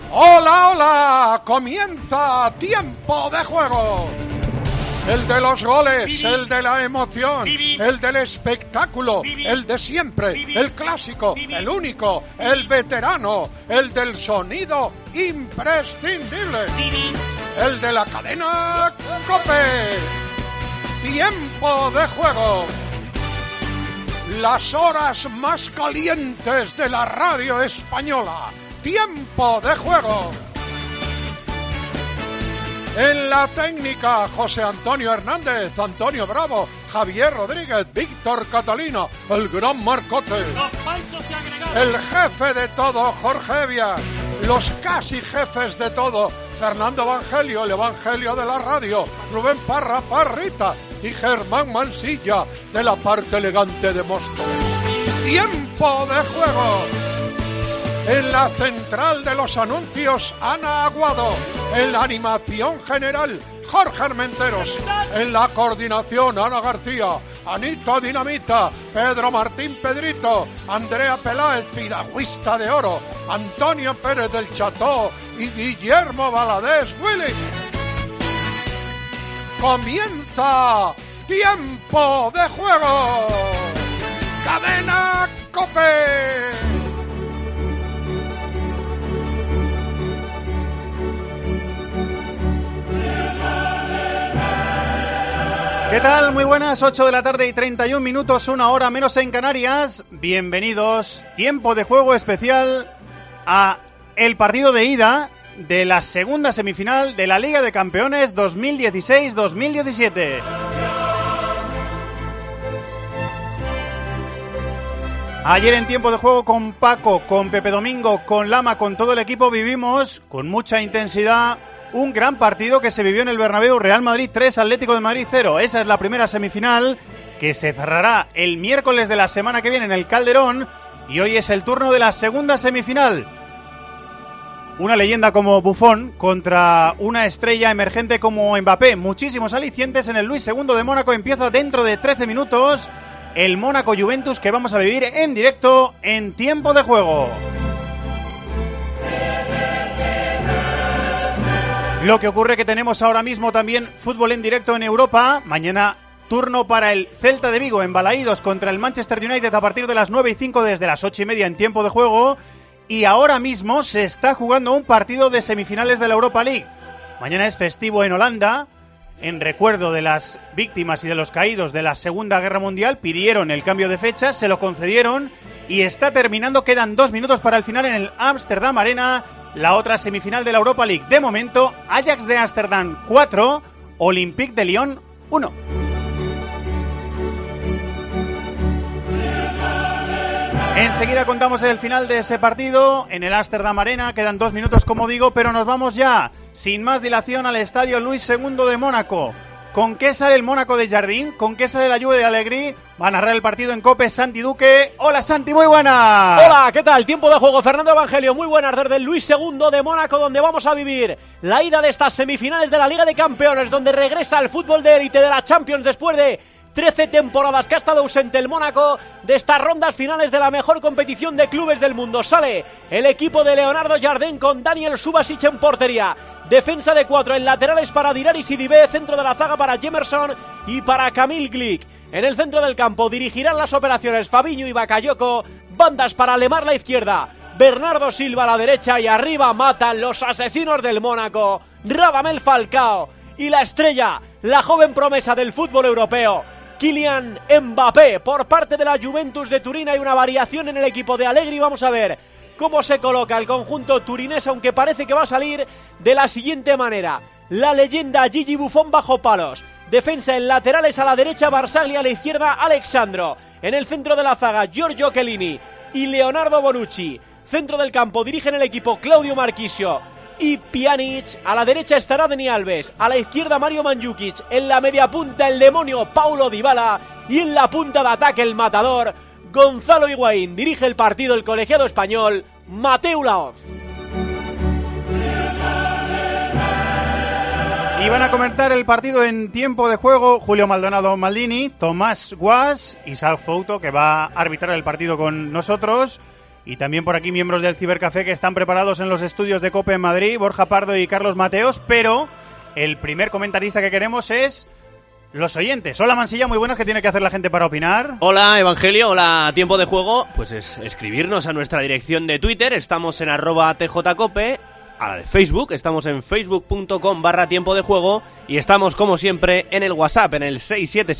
¡Hola, hola! Comienza Tiempo de Juego. El de los goles, el de la emoción, el del espectáculo, el de siempre, el clásico, el único, el veterano, el del sonido imprescindible, el de la cadena COPE. Tiempo de Juego. Las horas más calientes de la radio española. Tiempo de Juego. En la técnica, José Antonio Hernández, Antonio Bravo, Javier Rodríguez, Víctor Catalina, el gran Marcote. El jefe de todo, Jorge Evia. Los casi jefes de todo, Fernando Evangelio, el Evangelio de la radio, Rubén Parra, Parrita y Germán Mansilla, de la parte elegante de Móstoles. Tiempo de Juego. En la central de los anuncios, Ana Aguado. En la animación general, Jorge Armenteros. En la coordinación, Ana García, Anita Dinamita, Pedro Martín Pedrito, Andrea Peláez, piragüista de oro, Antonio Pérez del Cható y Guillermo Valadez Willy. Comienza Tiempo de Juego. Cadena COPE. ¿Qué tal? Muy buenas, 8 de la tarde y 31 minutos, una hora menos en Canarias. Bienvenidos, Tiempo de Juego especial a el partido de ida de la segunda semifinal de la Liga de Campeones 2016-2017. Ayer en Tiempo de Juego con Paco, con Pepe Domingo, con Lama, con todo el equipo vivimos con mucha intensidad un gran partido que se vivió en el Bernabéu. Real Madrid 3, Atlético de Madrid 0. Esa es la primera semifinal que se cerrará el miércoles de la semana que viene en el Calderón. Y hoy es el turno de la segunda semifinal. Una leyenda como Buffon contra una estrella emergente como Mbappé. Muchísimos alicientes en el Luis II de Mónaco. Empieza dentro de 13 minutos el Mónaco-Juventus que vamos a vivir en directo en Tiempo de Juego. Lo que ocurre que tenemos ahora mismo también fútbol en directo en Europa. Mañana turno para el Celta de Vigo en Balaídos contra el Manchester United a partir de las 9:05 desde las 8:30 en Tiempo de Juego. Y ahora mismo se está jugando un partido de semifinales de la Europa League. Mañana es festivo en Holanda. En recuerdo de las víctimas y de los caídos de la Segunda Guerra Mundial, pidieron el cambio de fecha, se lo concedieron y está terminando. Quedan 2 minutos para el final en el Amsterdam Arena. La otra semifinal de la Europa League. De momento, Ajax de Ámsterdam 4, Olympique de Lyon 1. Enseguida contamos el final de ese partido en el Amsterdam Arena. Quedan 2 minutos, como digo, pero nos vamos ya, sin más dilación, al estadio Luis II de Mónaco. ¿Con qué sale el Mónaco de Jardín? ¿Con qué sale la Juve de Allegri? Va a narrar el partido en COPE Santi Duque. Hola Santi, muy buenas. Hola, ¿qué tal? Tiempo de Juego, Fernando Evangelio. Muy buenas desde el Luis II de Mónaco, donde vamos a vivir la ida de estas semifinales de la Liga de Campeones, donde regresa el fútbol de élite de la Champions después de 13 temporadas que ha estado ausente el Mónaco de estas rondas finales de la mejor competición de clubes del mundo. Sale el equipo de Leonardo Jardim con Daniel Subasic en portería. Defensa de 4 en laterales para Dirari Sidibé, centro de la zaga para Jemerson y para Kamil Glik. En el centro del campo dirigirán las operaciones Fabinho y Bakayoko, bandas para Lemar la izquierda, Bernardo Silva a la derecha y arriba matan los asesinos del Mónaco, Radamel Falcao y la estrella, la joven promesa del fútbol europeo, Kylian Mbappé. Por parte de la Juventus de Turín hay una variación en el equipo de Allegri. Vamos a ver cómo se coloca el conjunto turinés, aunque parece que va a salir de la siguiente manera. La leyenda Gigi Buffon bajo palos. Defensa en laterales a la derecha, Barzagli a la izquierda, Alexandro. En el centro de la zaga, Giorgio Chiellini y Leonardo Bonucci. Centro del campo dirigen el equipo Claudio Marchisio y Pjanic. A la derecha estará Dani Alves, a la izquierda Mario Mandzukic. En la media punta el demonio Paulo Dybala y en la punta de ataque el matador Gonzalo Higuaín. Dirige el partido el colegiado español Mateu Laoz. Y van a comentar el partido en Tiempo de Juego Julio Maldonado Maldini, Tomás Guas y Isaac Fouto, que va a arbitrar el partido con nosotros. Y también por aquí miembros del Cibercafé que están preparados en los estudios de COPE en Madrid, Borja Pardo y Carlos Mateos, pero el primer comentarista que queremos es los oyentes. Hola Mansilla, muy buenas, ¿qué tiene que hacer la gente para opinar? Hola Evangelio, hola Tiempo de Juego. Pues es escribirnos a nuestra dirección de Twitter, estamos en @tjcope, a la de Facebook, estamos en facebook.com/Tiempo de Juego y estamos como siempre en el WhatsApp en el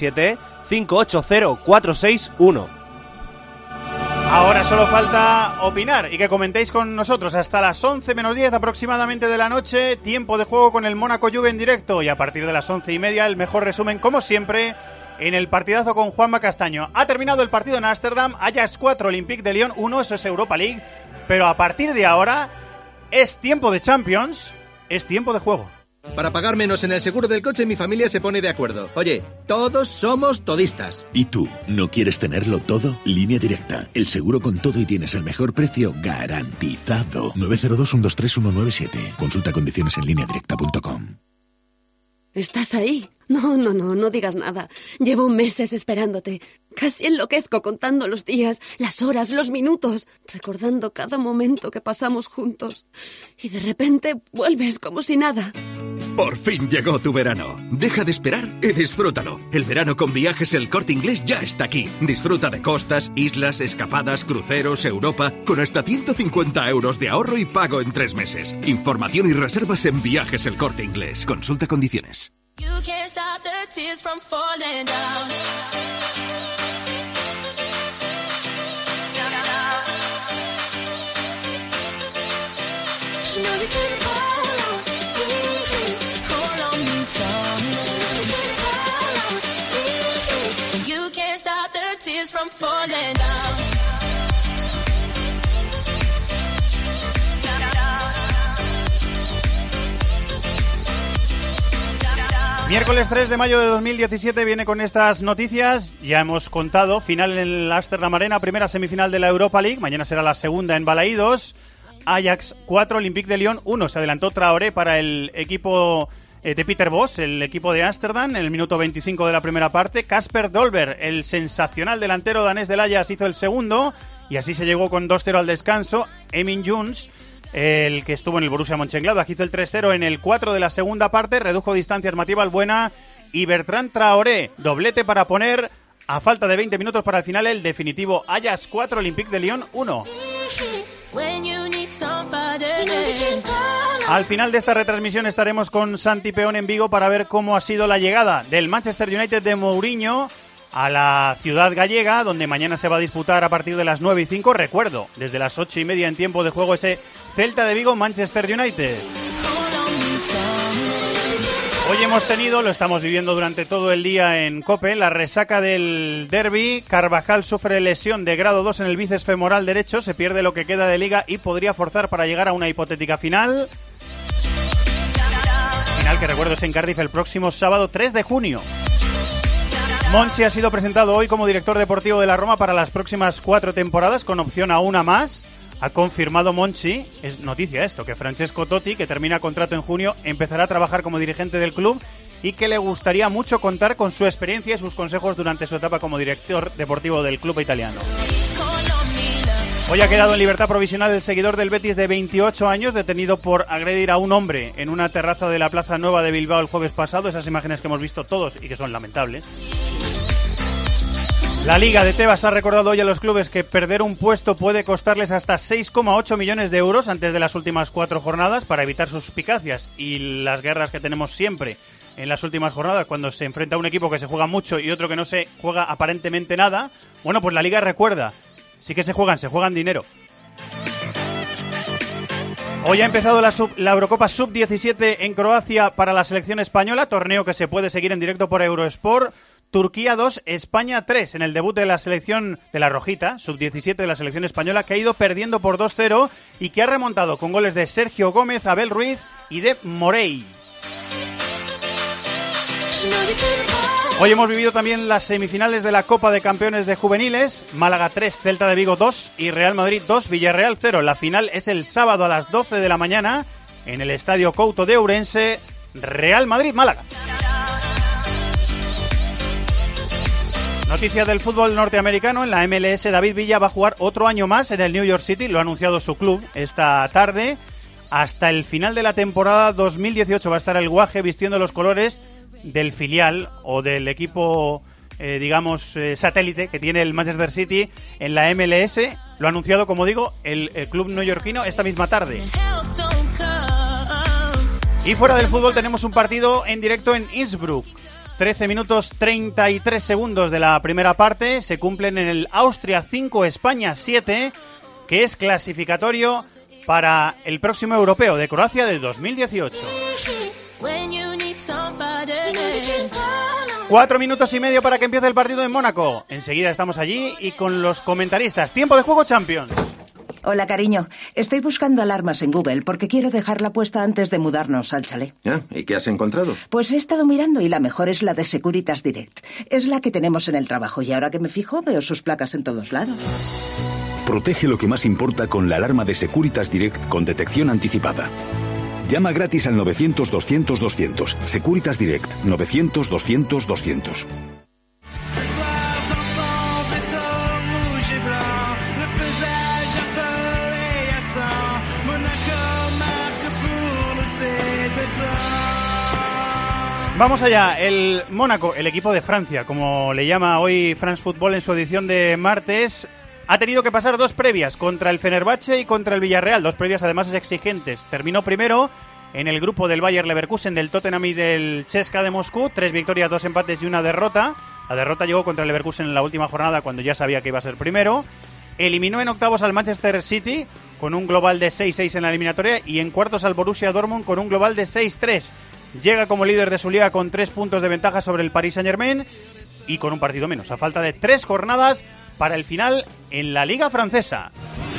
677-580-461. Ahora solo falta opinar y que comentéis con nosotros hasta las 11 menos 10 aproximadamente de la noche. Tiempo de Juego con el Mónaco Juve en directo y a partir de las 11:30 el mejor resumen como siempre en el partidazo con Juanma Castaño. Ha terminado el partido en Ámsterdam, Ajax 4, Olympique de Lyon 1, eso es Europa League, pero a partir de ahora es tiempo de Champions, es tiempo de juego. Para pagar menos en el seguro del coche mi familia se pone de acuerdo. Oye, todos somos todistas. ¿Y tú? ¿No quieres tenerlo todo? Línea Directa. El seguro con todo y tienes el mejor precio garantizado. 902-123-197. Consulta condiciones en lineadirecta.com. ¿Estás ahí? No digas nada. Llevo meses esperándote. Casi enloquezco contando los días, las horas, los minutos, recordando cada momento que pasamos juntos. Y de repente vuelves como si nada. Por fin llegó tu verano. Deja de esperar y disfrútalo. El verano con Viajes El Corte Inglés ya está aquí. Disfruta de costas, islas, escapadas, cruceros, Europa, con hasta 150 euros de ahorro y pago en 3 meses. Información y reservas en Viajes El Corte Inglés. Consulta condiciones. You can't stop the tears from falling down. You know you can call on me, darling. You can't stop the tears from falling down. Miércoles 3 de mayo de 2017 viene con estas noticias. Ya hemos contado, final en el Ámsterdam Arena, primera semifinal de la Europa League. Mañana será la segunda en Balaídos. Ajax 4, Olympique de Lyon 1. Se adelantó Traoré para el equipo de Peter Bosz, el equipo de Ámsterdam, en el minuto 25 de la primera parte. Kasper Dolberg, el sensacional delantero danés del Ajax, hizo el segundo. Y así se llegó con 2-0 al descanso. Emin Jones, el que estuvo en el Borussia Mönchengladbach, hizo el 3-0 en el 4 de la segunda parte, redujo distancias Mathieu Valbuena y Bertrand Traoré, doblete para poner a falta de 20 minutos para el final el definitivo Ajax 4, Olympique de Lyon 1. Al final de esta retransmisión estaremos con Santi Peón en Vigo para ver cómo ha sido la llegada del Manchester United de Mourinho a la ciudad gallega, donde mañana se va a disputar a partir de las 9:05, recuerdo, desde las 8:30 en tiempo de juego, ese Celta de Vigo Manchester United. Hoy hemos tenido, lo estamos viviendo durante todo el día en COPE, la resaca del derbi. Carvajal sufre lesión de grado 2 en el bíceps femoral derecho, se pierde lo que queda de liga y podría forzar para llegar a una hipotética final. Final que recuerdo es en Cardiff el próximo sábado 3 de junio. Monchi ha sido presentado hoy como director deportivo de la Roma para las próximas 4 temporadas, con opción a una más. Ha confirmado Monchi, es noticia esto, que Francesco Totti, que termina contrato en junio, empezará a trabajar como dirigente del club y que le gustaría mucho contar con su experiencia y sus consejos durante su etapa como director deportivo del club italiano. Hoy ha quedado en libertad provisional el seguidor del Betis de 28 años, detenido por agredir a un hombre en una terraza de la Plaza Nueva de Bilbao el jueves pasado. Esas imágenes que hemos visto todos y que son lamentables. La Liga de Tebas ha recordado hoy a los clubes que perder un puesto puede costarles hasta 6,8 millones de euros antes de las últimas 4 jornadas, para evitar suspicacias y las guerras que tenemos siempre en las últimas jornadas cuando se enfrenta a un equipo que se juega mucho y otro que no se juega aparentemente nada. Bueno, pues la Liga recuerda, sí que se juegan dinero. Hoy ha empezado la Eurocopa Sub-17 en Croacia para la selección española, torneo que se puede seguir en directo por Eurosport. Turquía 2, España 3 en el debut de la selección de la Rojita, Sub-17 de la selección española, que ha ido perdiendo por 2-0 y que ha remontado con goles de Sergio Gómez, Abel Ruiz y de Morey. Hoy hemos vivido también las semifinales de la Copa de Campeones de Juveniles. Málaga 3, Celta de Vigo 2 y Real Madrid 2, Villarreal 0. La final es el sábado a las 12 de la mañana en el Estadio Couto de Ourense, Real Madrid-Málaga. Noticias del fútbol norteamericano. En la MLS, David Villa va a jugar otro año más en el New York City. Lo ha anunciado su club esta tarde. Hasta el final de la temporada 2018 va a estar el Guaje vistiendo los colores del filial o del equipo, satélite que tiene el Manchester City en la MLS. Lo ha anunciado, como digo, el club neoyorquino esta misma tarde. Y fuera del fútbol tenemos un partido en directo en Innsbruck. 13 minutos 33 segundos de la primera parte. Se cumplen en el Austria 5, España 7, que es clasificatorio para el próximo europeo de Croacia de 2018. 4 minutos y medio para que empiece el partido en Mónaco. Enseguida estamos allí y con los comentaristas. Tiempo de juego, Champions. Hola, cariño. Estoy buscando alarmas en Google porque quiero dejarla puesta antes de mudarnos al chalet. ¿Y qué has encontrado? Pues he estado mirando y la mejor es la de Securitas Direct. Es la que tenemos en el trabajo y ahora que me fijo veo sus placas en todos lados. Protege lo que más importa con la alarma de Securitas Direct con detección anticipada. Llama gratis al 900-200-200. Securitas Direct, 900-200-200. Vamos allá, el Mónaco, el equipo de Francia, como le llama hoy France Football en su edición de martes, ha tenido que pasar 2 previas contra el Fenerbahce y contra el Villarreal, 2 previas además exigentes. Terminó primero en el grupo del Bayer Leverkusen, del Tottenham y del CSKA de Moscú, 3 victorias, 2 empates y 1 derrota. La derrota llegó contra el Leverkusen en la última jornada cuando ya sabía que iba a ser primero. Eliminó en octavos al Manchester City con un global de 6-6 en la eliminatoria y en cuartos al Borussia Dortmund con un global de 6-3. Llega como líder de su liga con 3 puntos de ventaja sobre el Paris Saint-Germain y con un partido menos, a falta de 3 jornadas para el final en la Liga Francesa.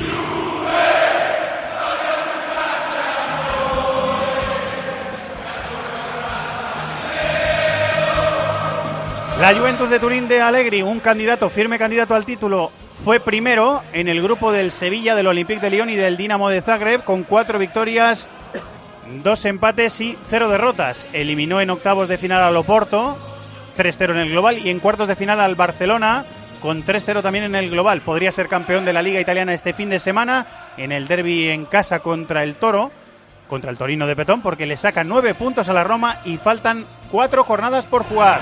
La Juventus de Turín de Allegri, un firme candidato al título, fue primero en el grupo del Sevilla, del Olympique de Lyon y del Dinamo de Zagreb con 4 victorias, 2 empates y 0 derrotas. Eliminó en octavos de final al Oporto, 3-0 en el global, y en cuartos de final al Barcelona, con 3-0 también en el global. Podría ser campeón de la Liga Italiana este fin de semana en el derbi en casa contra el Torino de Petón, porque le sacan 9 puntos a la Roma y faltan 4 jornadas por jugar.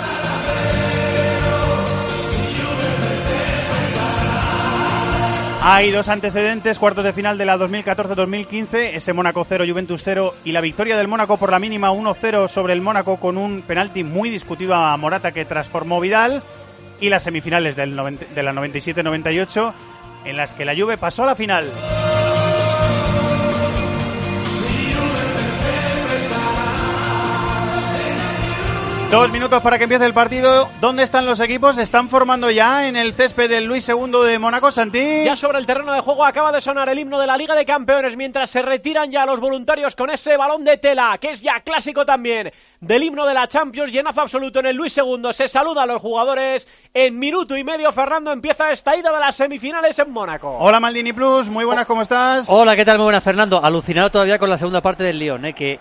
Hay 2 antecedentes, cuartos de final de la 2014-2015, ese Mónaco 0, Juventus 0 y la victoria del Mónaco por la mínima 1-0 sobre el Mónaco con un penalti muy discutido a Morata que transformó Vidal, y las semifinales de la 97-98 en las que la Juve pasó a la final. 2 minutos para que empiece el partido. ¿Dónde están los equipos? ¿Están formando ya en el césped del Luis II de Mónaco, Santi? Ya sobre el terreno de juego acaba de sonar el himno de la Liga de Campeones mientras se retiran ya los voluntarios con ese balón de tela, que es ya clásico también del himno de la Champions, llenazo absoluto en el Luis II. Se saluda a los jugadores. En minuto y medio, Fernando, empieza esta ida de las semifinales en Mónaco. Hola, Maldini Plus, muy buenas, ¿cómo estás? Hola, ¿qué tal? Muy buenas, Fernando. Alucinado todavía con la segunda parte del Lyon,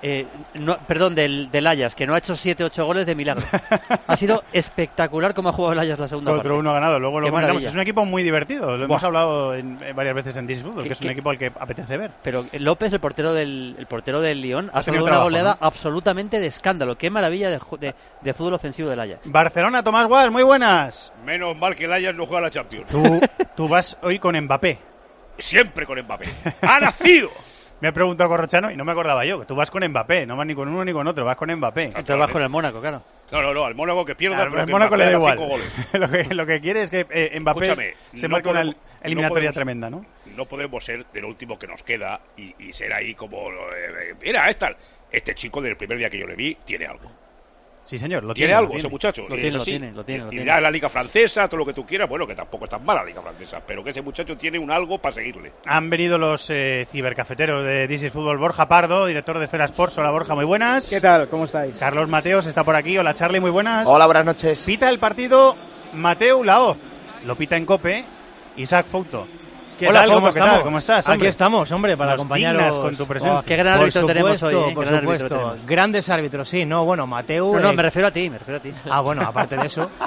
del Ajax, que no ha hecho 7-8 goles de milagro. Ha sido espectacular cómo ha jugado el Ajax la segunda parte. Otro uno ha ganado, luego lo comentamos. Maravilla. Es un equipo muy divertido, lo hemos hablado varias veces en This Football, que es un equipo al que apetece ver. Pero López, el portero del Lyon, ha tenido una goleada absolutamente de escándalo. Qué maravilla de fútbol ofensivo del Ajax. Barcelona, Tomás Guas, muy buenas. Menos mal que el Ajax no juega a la Champions. Tú vas hoy con Mbappé. Siempre con Mbappé. ¡Ha nacido! Me ha preguntado Corrochano y no me acordaba yo, que tú vas con Mbappé, no vas ni con uno ni con otro, vas con Mbappé. Entonces vas con el Mónaco, claro. No, al Mónaco que pierda, claro, pero el Mónaco le da igual. 5 goles. lo que quiere es que Mbappé se marque una eliminatoria tremenda, ¿no? No podemos ser de lo último que nos queda y ser ahí como... mira, este chico del primer día que yo le vi tiene algo. Sí, señor, lo tiene. Algo, ese muchacho. Lo tiene. Y ya la Liga Francesa, todo lo que tú quieras, bueno, que tampoco es tan mala la Liga Francesa, pero que ese muchacho tiene un algo para seguirle. Han venido los cibercafeteros de This is Football. Borja Pardo, director de Esfera Sports. Hola, Borja, muy buenas. ¿Qué tal? ¿Cómo estáis? Carlos Mateos está por aquí. Hola, Charlie, muy buenas. Hola, buenas noches. Pita el partido Mateu Laoz. Lo pita en COPE Isaac Fouto. Hola, ¿cómo estás? ¿Cómo estás, hombre? Aquí estamos, hombre, para acompañaros. Con tu presencia. Qué gran árbitro tenemos hoy. Por supuesto. Grandes árbitros, sí. No, bueno, Mateu... No, me refiero a ti, Ah, bueno, aparte de eso...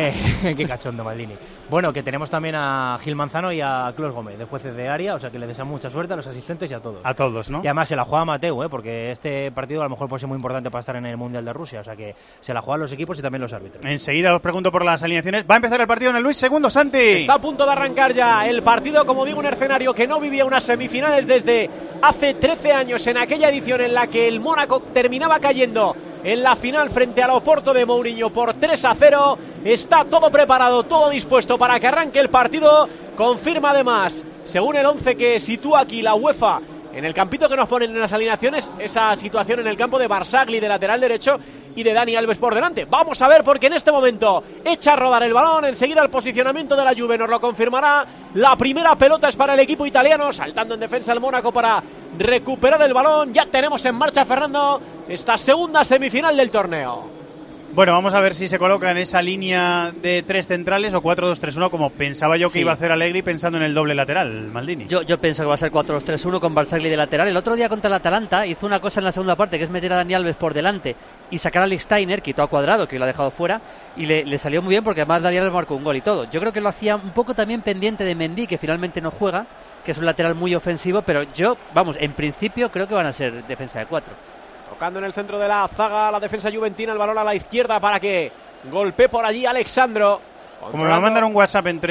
qué cachondo, Maldini. Bueno, que tenemos también a Gil Manzano y a Clos Gómez, de jueces de área, o sea que le desean mucha suerte a los asistentes y a todos. A todos, ¿no? Y además se la juega Mateu, porque este partido a lo mejor puede ser muy importante para estar en el Mundial de Rusia, o sea que se la juegan los equipos y también los árbitros. Enseguida os pregunto por las alineaciones. Va a empezar el partido en el Luis II, Santi. Está a punto de arrancar ya el partido, como digo, un escenario que no vivía unas semifinales desde hace 13 años, en aquella edición en la que el Mónaco terminaba cayendo en la final frente al Oporto de Mourinho por 3-0. Está todo preparado, todo dispuesto para que arranque el partido. Confirma además, según el 11 que sitúa aquí la UEFA en el campito que nos ponen en las alineaciones, esa situación en el campo de Barzagli de lateral derecho y de Dani Alves por delante. Vamos a ver, porque en este momento echa a rodar el balón. Enseguida el posicionamiento de la Juve nos lo confirmará. La primera pelota es para el equipo italiano, saltando en defensa el Mónaco para recuperar el balón. Ya tenemos en marcha, Fernando, esta segunda semifinal del torneo. Bueno, vamos a ver si se coloca en esa línea de 3 centrales o 4-2-3-1, como pensaba yo que iba a hacer Allegri pensando en el doble lateral, Maldini. Yo pienso que va a ser 4-2-3-1 con Barzagli de lateral. El otro día contra el Atalanta hizo una cosa en la segunda parte, que es meter a Dani Alves por delante y sacar a Lichtsteiner, quitó a Cuadrado, que lo ha dejado fuera, y le salió muy bien porque además Dani Alves marcó un gol y todo. Yo creo que lo hacía un poco también pendiente de Mendy, que finalmente no juega, que es un lateral muy ofensivo, pero en principio creo que van a ser defensa de 4. Tocando en el centro de la zaga la defensa juventina, el balón a la izquierda para que golpee por allí Alexandro. Como me va a mandar un WhatsApp en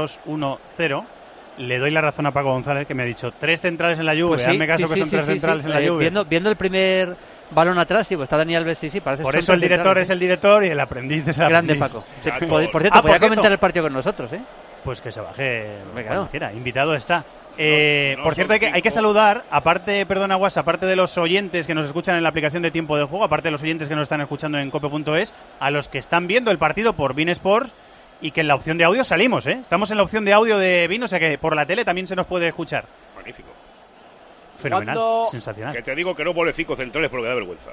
3-2-1-0, le doy la razón a Paco González, que me ha dicho 3 centrales en la Juve. Pues sí, hazme caso que son 3 centrales en la Juve. Viendo el primer balón atrás, sí, pues está Dani Alves, sí, parece. Por eso el director es el director y el aprendiz es el grande aprendiz. Paco. Sí, por cierto, podría comentar el partido con nosotros, ¿eh? Pues que se baje cuando claro. Quiera, invitado está. Por cierto, hay que saludar, aparte de los oyentes que nos escuchan en la aplicación de Tiempo de Juego, aparte de los oyentes que nos están escuchando en cope.es, a los que están viendo el partido por beIN Sports y que en la opción de audio salimos, ¿eh? Estamos en la opción de audio de beIN, o sea que por la tele también se nos puede escuchar. Magnífico. Fenomenal, sensacional. Que te digo que no pone 5 centrales porque da vergüenza.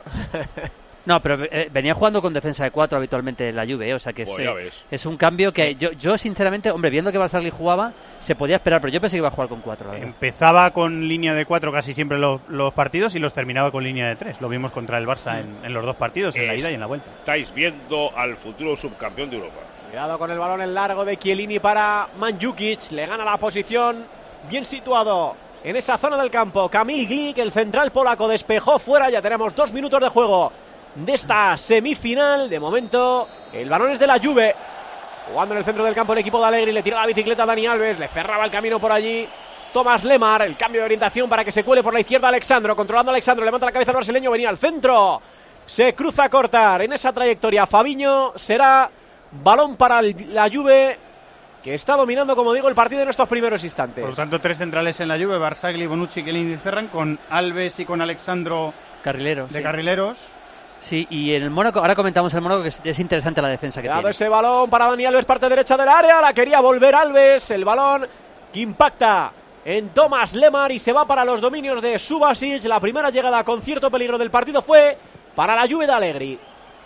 No, pero venía jugando con defensa de 4 habitualmente en la Juve, o sea que es un cambio que yo sinceramente, hombre, viendo que Barzagli jugaba, se podía esperar, pero yo pensé que iba a jugar con 4. Empezaba con línea de 4 casi siempre los partidos y los terminaba con línea de 3. Lo vimos contra el Barça en los 2 partidos, en la ida y en la vuelta. Estáis viendo al futuro subcampeón de Europa. Cuidado con el balón en largo de Chiellini para Mandzukic, le gana la posición, bien situado en esa zona del campo. Kamil Glik, el central polaco, despejó fuera, ya tenemos 2 minutos de juego de esta semifinal. De momento el balón es de la Juve, jugando en el centro del campo el equipo de Allegri. Le tira la bicicleta a Dani Alves, le cerraba el camino por allí Thomas Lemar, el cambio de orientación para que se cuele por la izquierda Alexandro, controlando Alexandro, levanta la cabeza el brasileño, venía al centro, se cruza a cortar en esa trayectoria Fabinho. Será balón para la Juve, que está dominando, como digo, el partido en estos primeros instantes. Por lo tanto, 3 centrales en la Juve, Barzagli, Bonucci, Chiellini y Ferran, con Alves y con Alexandro carrileros. Sí, y en el Mónaco, ahora comentamos el Mónaco, que es interesante la defensa que tiene. Ese balón para Dani Alves, parte derecha del área, la quería volver Alves, el balón que impacta en Thomas Lemar y se va para los dominios de Subasic. La primera llegada con cierto peligro del partido fue para la Juve de Allegri.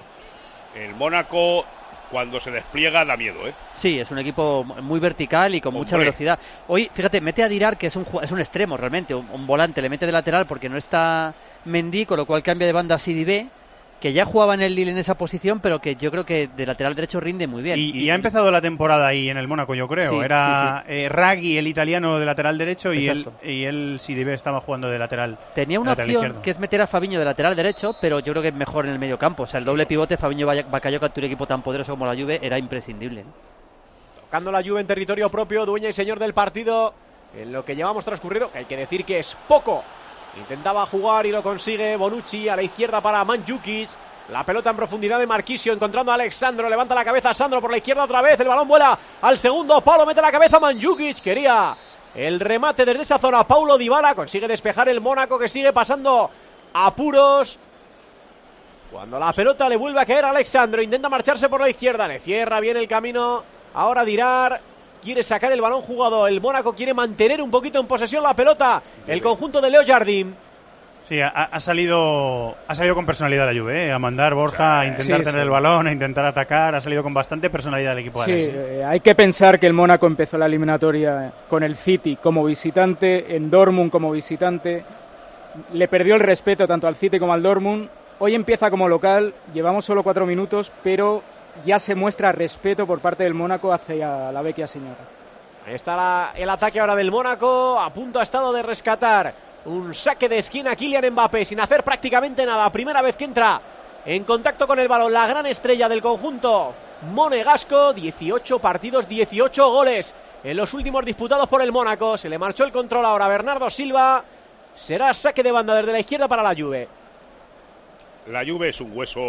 El Mónaco, cuando se despliega, da miedo, ¿eh? Sí, es un equipo muy vertical y con mucha velocidad. Hoy, fíjate, mete a Dirar, que es un extremo realmente, un volante, le mete de lateral porque no está Mendy, con lo cual cambia de banda a Sidibé, que ya jugaba en el Lille en esa posición, pero que yo creo que de lateral derecho rinde muy bien. Y ha empezado la temporada ahí en el Mónaco, yo creo. Sí, Era Raggi, el italiano, de lateral derecho, y él Sidibé estaba jugando de lateral. Tenía una opción izquierdo, que es meter a Fabinho de lateral derecho, pero yo creo que es mejor en el medio campo. O sea, el doble pivote, Fabinho-Bakayoko, ante un equipo tan poderoso como la Juve, era imprescindible. Tocando la Juve en territorio propio, dueña y señor del partido, en lo que llevamos transcurrido, que hay que decir que es poco. Intentaba jugar y lo consigue Bonucci, a la izquierda para Mandzukic. La pelota en profundidad de Marquisio, encontrando a Alexandro, levanta la cabeza Sandro por la izquierda otra vez, el balón vuela al segundo palo, mete la cabeza Mandzukic, quería el remate desde esa zona Paulo Dybala, consigue despejar el Mónaco, que sigue pasando apuros. Cuando la pelota le vuelve a caer a Alexandro, intenta marcharse por la izquierda, le cierra bien el camino, ahora Dirar quiere sacar el balón jugado, el Mónaco quiere mantener un poquito en posesión la pelota, el conjunto de Leo Jardim. Sí, ha salido con personalidad la Juve, ¿eh? A mandar Borja, a intentar tener el balón, a intentar atacar, ha salido con bastante personalidad el equipo. Sí, hay que pensar que el Mónaco empezó la eliminatoria con el City como visitante, en Dortmund como visitante, le perdió el respeto tanto al City como al Dortmund. Hoy empieza como local, llevamos solo 4 minutos, pero ya se muestra respeto por parte del Mónaco hacia la vecchia señora. Ahí está el ataque ahora del Mónaco, a punto ha estado de rescatar un saque de esquina Kylian Mbappé sin hacer prácticamente nada. Primera vez que entra en contacto con el balón la gran estrella del conjunto monegasco. 18 partidos, 18 goles en los últimos disputados por el Mónaco. Se le marchó el control ahora a Bernardo Silva. Será saque de banda desde la izquierda para la Juve. La Juve es un hueso.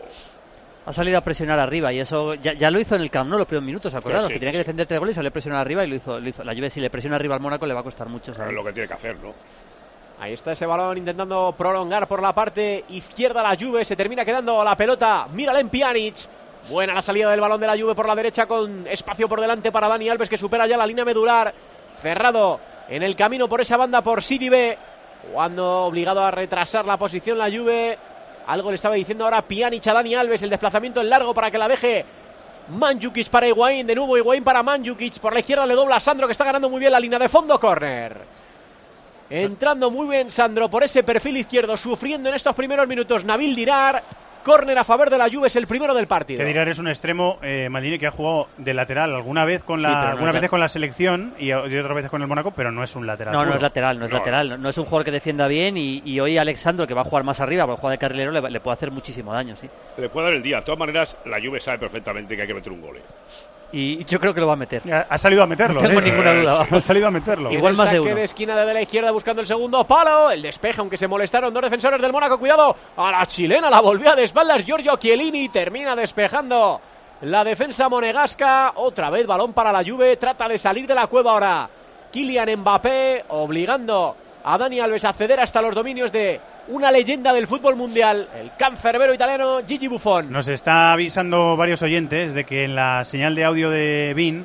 Ha salido a presionar arriba y eso ya lo hizo en el Camp Nou los primeros minutos, ¿acordados? Sí, que tenía que defender 3 goles y salió a presionar arriba y lo hizo. La Juve, si le presiona arriba al Mónaco, le va a costar mucho. Es lo que tiene que hacer, ¿no? Ahí está ese balón intentando prolongar por la parte izquierda la Juve. Se termina quedando la pelota. Miralem Pjanic. Buena la salida del balón de la Juve por la derecha con espacio por delante para Dani Alves, que supera ya la línea medular. Cerrado en el camino por esa banda por Sidibe. Jugando obligado a retrasar la posición la Juve. Algo le estaba diciendo ahora Pjanic a Dani Alves. El desplazamiento en largo para que la deje Mandzukic para Higuaín. De nuevo Higuaín para Mandzukic. Por la izquierda le dobla a Sandro, que está ganando muy bien la línea de fondo. Córner. Entrando muy bien Sandro por ese perfil izquierdo, sufriendo en estos primeros minutos Nabil Dirar. Córner a favor de la Juve, es el primero del partido. Que Dirar es un extremo, Maldini, que ha jugado de lateral algunas veces con la selección y otras veces con el Mónaco, pero no es un lateral. No es lateral, no es un jugador que defienda bien y hoy Alexandro, que va a jugar más arriba, porque juega de carrilero, le puede hacer muchísimo daño, sí. Le puede dar el día. De todas maneras, la Juve sabe perfectamente que hay que meter un gol. Y yo creo que lo va a meter. Ha salido a meterlo. No tengo ninguna duda. Ha salido a meterlo. Igual más de uno. De esquina desde la izquierda buscando el segundo palo. El despeje, aunque se molestaron 2 defensores del Mónaco. Cuidado, a la chilena la volvió de espaldas Giorgio Chiellini. Termina despejando la defensa monegasca. Otra vez balón para la Juve. Trata de salir de la cueva ahora Kylian Mbappé, obligando a Dani Alves a ceder hasta los dominios de una leyenda del fútbol mundial, el cancerbero italiano Gigi Buffon. Nos está avisando varios oyentes de que en la señal de audio de BIN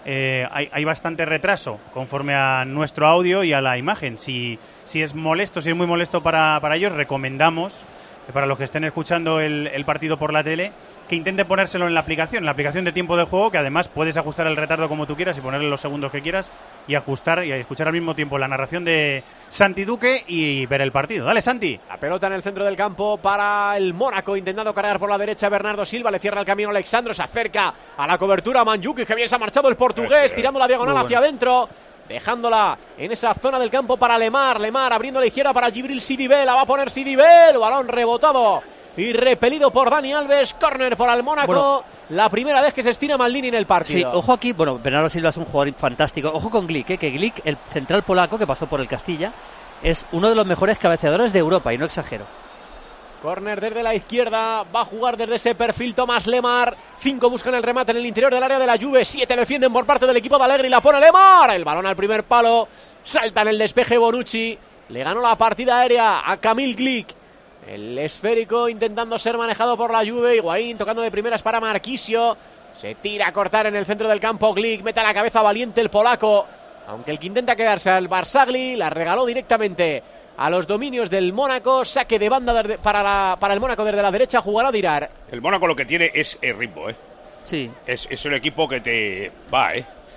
hay bastante retraso conforme a nuestro audio y a la imagen. Si es molesto, si es muy molesto para ellos, recomendamos, para los que estén escuchando el partido por la tele, que intenten ponérselo en la aplicación de tiempo de juego, que además puedes ajustar el retardo como tú quieras y ponerle los segundos que quieras y ajustar y escuchar al mismo tiempo la narración de Santi Duque y ver el partido. Dale, Santi. La pelota en el centro del campo para el Mónaco, intentando cargar por la derecha Bernardo Silva, le cierra el camino Alexandro, se acerca a la cobertura Mandzukic, que bien se ha marchado el portugués, tirando la diagonal hacia adentro, dejándola en esa zona del campo para Lemar abriendo a la izquierda para Djibril Sidibe, la va a poner Sidibe, el balón rebotado y repelido por Dani Alves. Córner por el Mónaco. Bueno, la primera vez que se estira Maldini en el partido. Sí, ojo aquí, Bernardo Silva es un jugador fantástico. Ojo con Glick, que Glick, el central polaco que pasó por el Castilla, es uno de los mejores cabeceadores de Europa, y no exagero. Córner desde la izquierda, va a jugar desde ese perfil Tomás Lemar. 5 buscan el remate en el interior del área de la Juve, 7 defienden por parte del equipo de Allegri, la pone Lemar, el balón al primer palo, salta en el despeje Bonucci, le ganó la partida aérea a Kamil Glick. El esférico intentando ser manejado por la Juve. Higuaín tocando de primeras para Marquisio. Se tira a cortar en el centro del campo Glick. Mete a la cabeza valiente el polaco. Aunque el que intenta quedarse al Barzagli, la regaló directamente a los dominios del Mónaco. Saque de banda para el Mónaco desde la derecha. Jugará Dirar. El Mónaco lo que tiene es el ritmo, Sí. Es un equipo que te va,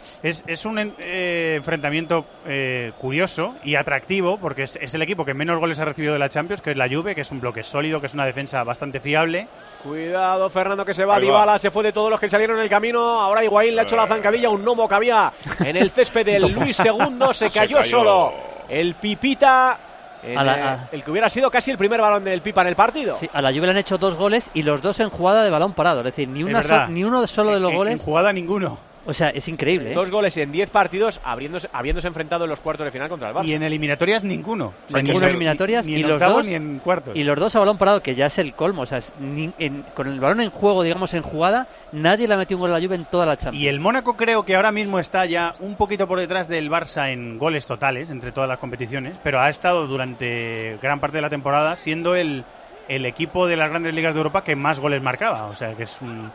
Es un enfrentamiento curioso y atractivo, porque es el equipo que menos goles ha recibido de la Champions, que es la Juve, que es un bloque sólido, que es una defensa bastante fiable. Cuidado, Fernando, que se va. Dybala se fue de todos los que salieron en el camino. Ahora Higuaín le ha hecho la zancadilla, un gnomo que había en el césped del Luis II. Se cayó solo el Pipita. El que hubiera sido casi el primer balón del Pipa en el partido. Sí, a la Juve le han hecho 2 goles y los 2 en jugada de balón parado. Es decir, ni uno solo de los goles. En jugada ninguno. O sea, es increíble. 2 goles en 10 partidos, habiéndose enfrentado en los cuartos de final contra el Barça. Y en eliminatorias ninguno. O sea, ninguno en eliminatorias ni en y los octavos dos, ni en cuartos. Y los 2 a balón parado, que ya es el colmo. O sea, con el balón en juego, digamos, en jugada, nadie le ha metido un gol a la Juve en toda la Champions. Y el Mónaco creo que ahora mismo está ya un poquito por detrás del Barça en goles totales entre todas las competiciones, pero ha estado durante gran parte de la temporada siendo el equipo de las grandes ligas de Europa que más goles marcaba. O sea, que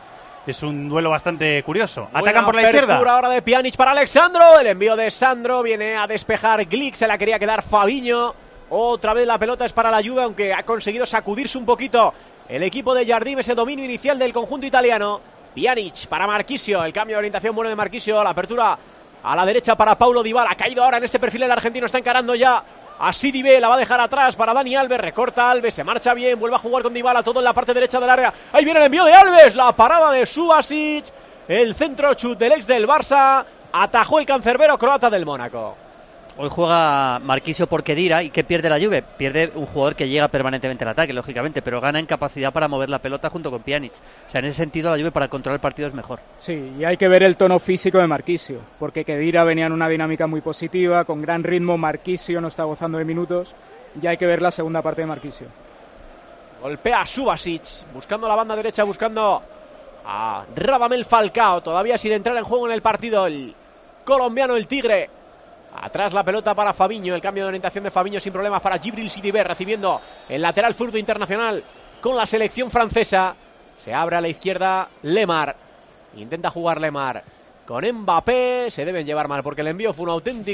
es un duelo bastante curioso. Atacan por la izquierda. Ahora de Pjanic para Alexandro. El envío de Sandro viene a despejar Glick. Se la quería quedar Fabinho. Otra vez la pelota es para la Juve, aunque ha conseguido sacudirse un poquito el equipo de Jardim, ese dominio inicial del conjunto italiano. Pjanic para Marchisio, el cambio de orientación bueno de Marchisio, la apertura a la derecha para Paulo Dybala, ha caído ahora en este perfil el argentino, está encarando ya a Sidi B, la va a dejar atrás para Dani Alves, recorta Alves, se marcha bien, vuelve a jugar con Dybala, todo en la parte derecha del área, ahí viene el envío de Alves, la parada de Subasic, el centro chut del ex del Barça, atajó el cancerbero croata del Mónaco. Hoy juega Marchisio por Khedira y ¿qué pierde la Juve? Pierde un jugador que llega permanentemente al ataque, lógicamente, pero gana en capacidad para mover la pelota junto con Pjanic. O sea, en ese sentido la Juve para controlar el partido es mejor. Sí, y hay que ver el tono físico de Marchisio, porque Khedira venía en una dinámica muy positiva, con gran ritmo. Marchisio no está gozando de minutos, y hay que ver la segunda parte de Marchisio. Golpea a Subasic, buscando la banda derecha, buscando a Radamel Falcao, todavía sin entrar en juego en el partido, el colombiano, el Tigre. Atrás la pelota para Fabinho, el cambio de orientación de Fabinho sin problemas para Djibril Sidibé, recibiendo el lateral zurdo internacional con la selección francesa. Se abre a la izquierda Lemar, intenta jugar Lemar con Mbappé, se deben llevar mal porque el envío fue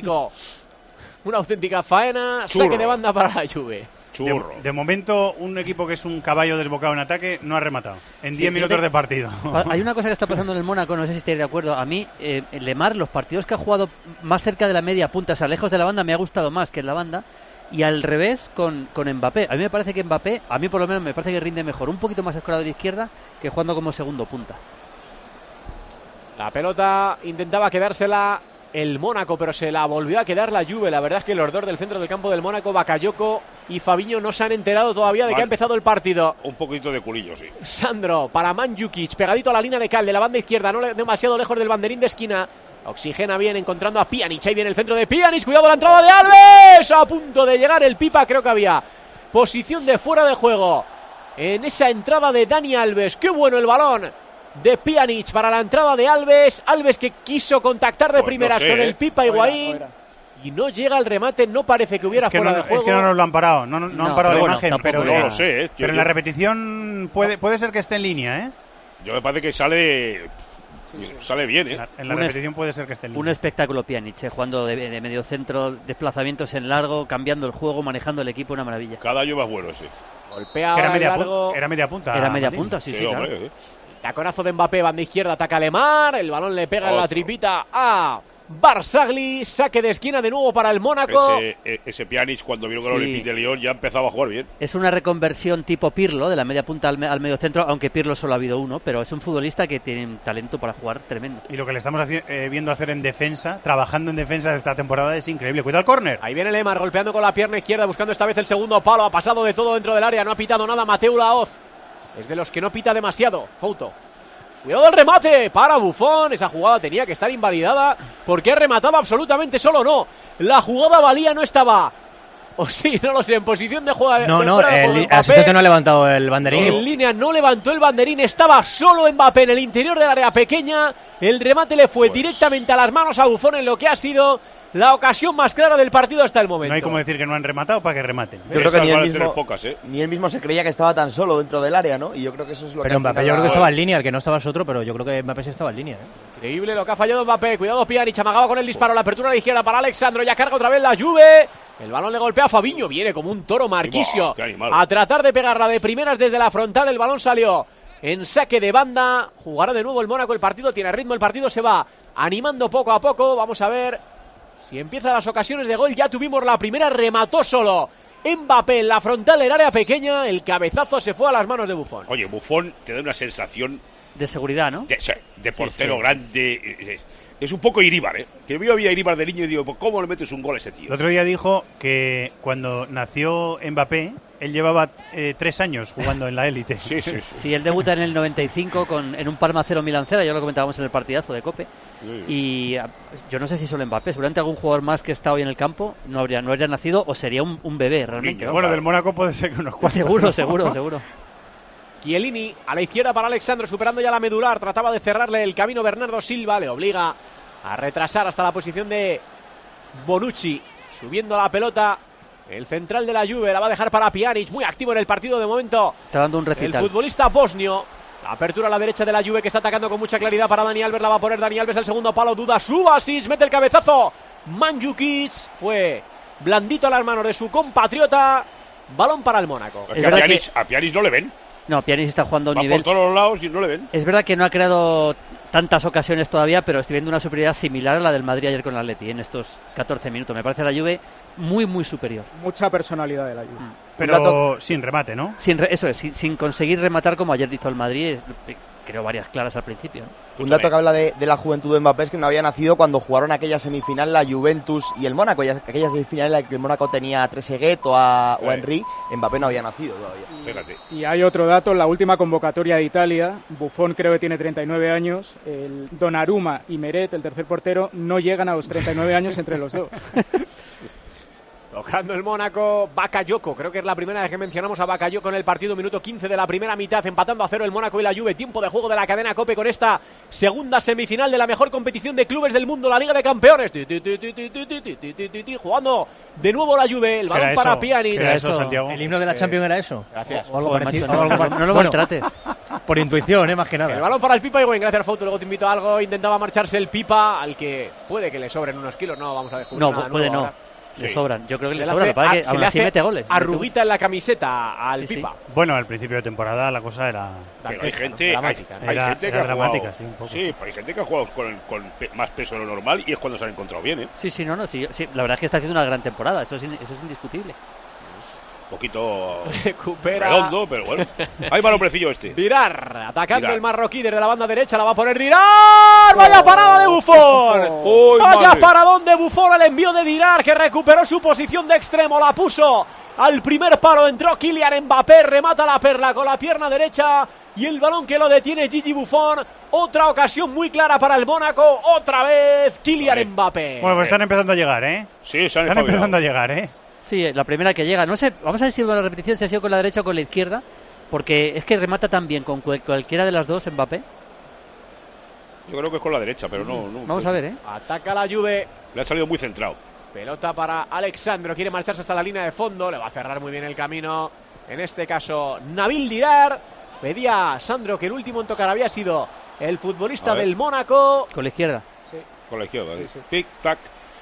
una auténtica faena. Churro. Saque de banda para la Juve. De momento, un equipo que es un caballo desbocado en ataque no ha rematado en 10 minutos de partido. Hay una cosa que está pasando en el Mónaco, no sé si estáis de acuerdo. A mí, Lemar, los partidos que ha jugado más cerca de la media punta, o sea, lejos de la banda, me ha gustado más que en la banda. Y al revés con Mbappé. A mí me parece que Mbappé, a mí por lo menos me parece que rinde mejor, un poquito más escorado de izquierda que jugando como segundo punta. La pelota intentaba quedársela el Mónaco, pero se la volvió a quedar la Juve. La verdad es que los dos del centro del campo del Mónaco, Bakayoko y Fabinho, no se han enterado todavía de que ha empezado el partido. Un poquito de culillo, sí. Sandro para Mandzukic, pegadito a la línea de cal de la banda izquierda, no demasiado lejos del banderín de esquina. Oxigena bien encontrando a Pjanic. Ahí viene el centro de Pjanic. Cuidado la entrada de Alves. A punto de llegar el Pipa. Creo que había posición de fuera de juego en esa entrada de Dani Alves. Qué bueno el balón de Pjanic para la entrada de Alves. Alves que quiso contactar de primeras con el Pipa Higuaín. Y no llega al remate, no parece que hubiera fuera de juego. Es que no nos lo han parado, no han parado la imagen, pero no lo sé. Pero en la repetición puede ser que esté en línea, ¿eh? Yo me parece que sale bien, ¿eh? En la repetición puede ser que esté en línea. Un espectáculo Pjanic, jugando de medio centro, desplazamientos en largo, cambiando el juego, manejando el equipo, una maravilla. Cada año más bueno ese. Golpea ahora largo. Era media punta. Era media punta, sí, claro. Hombre, Taconazo de Mbappé, banda izquierda, ataca Lemar, el balón le pega en la tripita a Barzagli, saque de esquina de nuevo para el Mónaco. Ese Pjanic, cuando vino con el Olympique de Lyon, ya empezaba a jugar bien. Es una reconversión tipo Pirlo, de la media punta al medio centro, aunque Pirlo solo ha habido uno, pero es un futbolista que tiene un talento para jugar tremendo. Y lo que le estamos viendo hacer en defensa, trabajando en defensa esta temporada, es increíble. Cuidado el córner. Ahí viene Lemar golpeando con la pierna izquierda, buscando esta vez el segundo palo. Ha pasado de todo dentro del área, no ha pitado nada Mateu Laoz. Es de los que no pita demasiado. Fouto. Cuidado el remate para Buffon. Esa jugada tenía que estar invalidada porque ha rematado absolutamente solo. No, la jugada valía, no estaba. O sí, no lo sé, en posición de jugar. No, el asistente no ha levantado el banderín. En línea no levantó el banderín, estaba solo Mbappé en el interior del área pequeña. El remate le fue directamente a las manos a Buffon en lo que ha sido la ocasión más clara del partido hasta el momento. No hay como decir que no han rematado para que rematen. Yo creo que ni él mismo se creía que estaba tan solo dentro del área, ¿no? Y yo creo que eso es lo pero Mbappé yo creo que estaba en línea, el que no estaba es otro, pero yo creo que Mbappé sí estaba en línea, ¿eh? Increíble lo que ha fallado Mbappé. Cuidado Pjanic, amagaba con el disparo. La apertura a la izquierda para Alexandro. Ya carga otra vez la Juve. El balón le golpea a Fabinho. Viene como un toro Marchisio a tratar de pegarla de primeras desde la frontal. El balón salió en saque de banda. Jugará de nuevo el Mónaco. El partido tiene ritmo. El partido se va animando poco a poco. Vamos a ver si empiezan las ocasiones de gol. Ya tuvimos la primera. Remató solo Mbappé en la frontal, el área pequeña. El cabezazo se fue a las manos de Buffon. Oye, Buffon te da una sensación de seguridad, ¿no? De portero grande. Es un poco Iríbar, ¿eh? Que yo había Iríbar de niño y digo, ¿cómo le metes un gol a ese tío? El otro día dijo que cuando nació Mbappé, él llevaba 3 años jugando en la élite. Sí, él debuta en el 95 en un Parma 0 Milan 0, ya lo comentábamos en el partidazo de COPE. Sí. Y yo no sé si solo Mbappé, seguramente algún jugador más que está hoy en el campo no habría nacido o sería un bebé realmente. Bueno, del Mónaco puede ser que unos cuantos. Seguro. Chiellini a la izquierda para Alexandro, superando ya la medular, trataba de cerrarle el camino Bernardo Silva, le obliga a retrasar hasta la posición de Bonucci, subiendo la pelota, el central de la Juve, la va a dejar para Pjanic, muy activo en el partido de momento, está dando un recital. El futbolista bosnio, la apertura a la derecha de la Juve que está atacando con mucha claridad para Dani Alves, la va a poner Dani Alves, el segundo palo, duda, Subasic, mete el cabezazo, Mandzukic, fue blandito a las manos de su compatriota. Balón para el Mónaco. A Pjanic no le ven. No, Pjanic está jugando a un nivel. Va por todos los lados y no le ven. Es verdad que no ha creado tantas ocasiones todavía, pero estoy viendo una superioridad similar a la del Madrid ayer con el Atleti en estos 14 minutos. Me parece la Juve muy, muy superior. Mucha personalidad de la Juve. Pero sin remate, ¿no? Eso es, sin conseguir rematar como ayer hizo el Madrid. Creo varias claras al principio, ¿no? Un dato que habla de la juventud de Mbappé es que no había nacido cuando jugaron aquella semifinal la Juventus y el Mónaco. Aquella semifinal en la que el Mónaco tenía a Trezeguet o a Henry, Mbappé no había nacido todavía. Fíjate. Y hay otro dato, en la última convocatoria de Italia, Buffon creo que tiene 39 años, el Donnarumma y Meret, el tercer portero, no llegan a los 39 años entre los dos. Tocando el Mónaco, Bakayoko. Creo que es la primera vez que mencionamos a Bakayoko en el partido. Minuto 15 de la primera mitad, empatando a 0 el Mónaco y la Juve. Tiempo de juego de la cadena COPE con esta segunda semifinal de la mejor competición de clubes del mundo, la Liga de Campeones. Jugando de nuevo la Juve. El balón para Pjanic. ¿El himno de la Champions era eso? Gracias. O algo parecido. No lo maltrates. Por intuición, más que nada. El balón para el Pipa y gracias Fauto. Luego te invito a algo. Intentaba marcharse el Pipa, al que puede que le sobren unos kilos. No, vamos a descubrir nada nuevo. Puede no. Ahora. Le sobran, yo creo que le sobran, para que aún así mete goles. Arruguita en la camiseta al Pipa. Bueno, al principio de temporada la cosa era... Pero hay gente, dramática. Hay gente que ha dramática, jugado, sí, un poco. Sí, hay gente que ha jugado con más peso de lo normal y es cuando se han encontrado bien, ¿eh? Sí, la verdad es que está haciendo una gran temporada, eso es indiscutible. Un poquito recupera redondo, pero bueno. Hay mal hombrecillo este. Dirar, atacando el marroquí desde la banda derecha, la va a poner Dirar. ¡Vaya parada de Buffon! ¡Vaya paradón de Buffon! El envío de Dirar, que recuperó su posición de extremo, la puso al primer palo, entró Kylian Mbappé, remata la perla con la pierna derecha y el balón que lo detiene Gigi Buffon. Otra ocasión muy clara para el Mónaco, otra vez Kylian Mbappé. Bueno, pues están empezando a llegar, ¿eh? Sí, están empezando a llegar, ¿eh? Sí, la primera que llega. No sé, vamos a ver si la repetición se ha sido con la derecha o con la izquierda, porque es que remata tan bien con cualquiera de las dos Mbappé. Yo creo que es con la derecha, pero no. Vamos a ver, ¿eh? Ataca la Juve. Le ha salido muy centrado. Pelota para Alexandro, quiere marcharse hasta la línea de fondo, le va a cerrar muy bien el camino. En este caso, Nabil Dirar. Pedía Sandro que el último en tocar había sido el futbolista del Mónaco. Con la izquierda. Sí. Con la izquierda, sí. Tic, tac.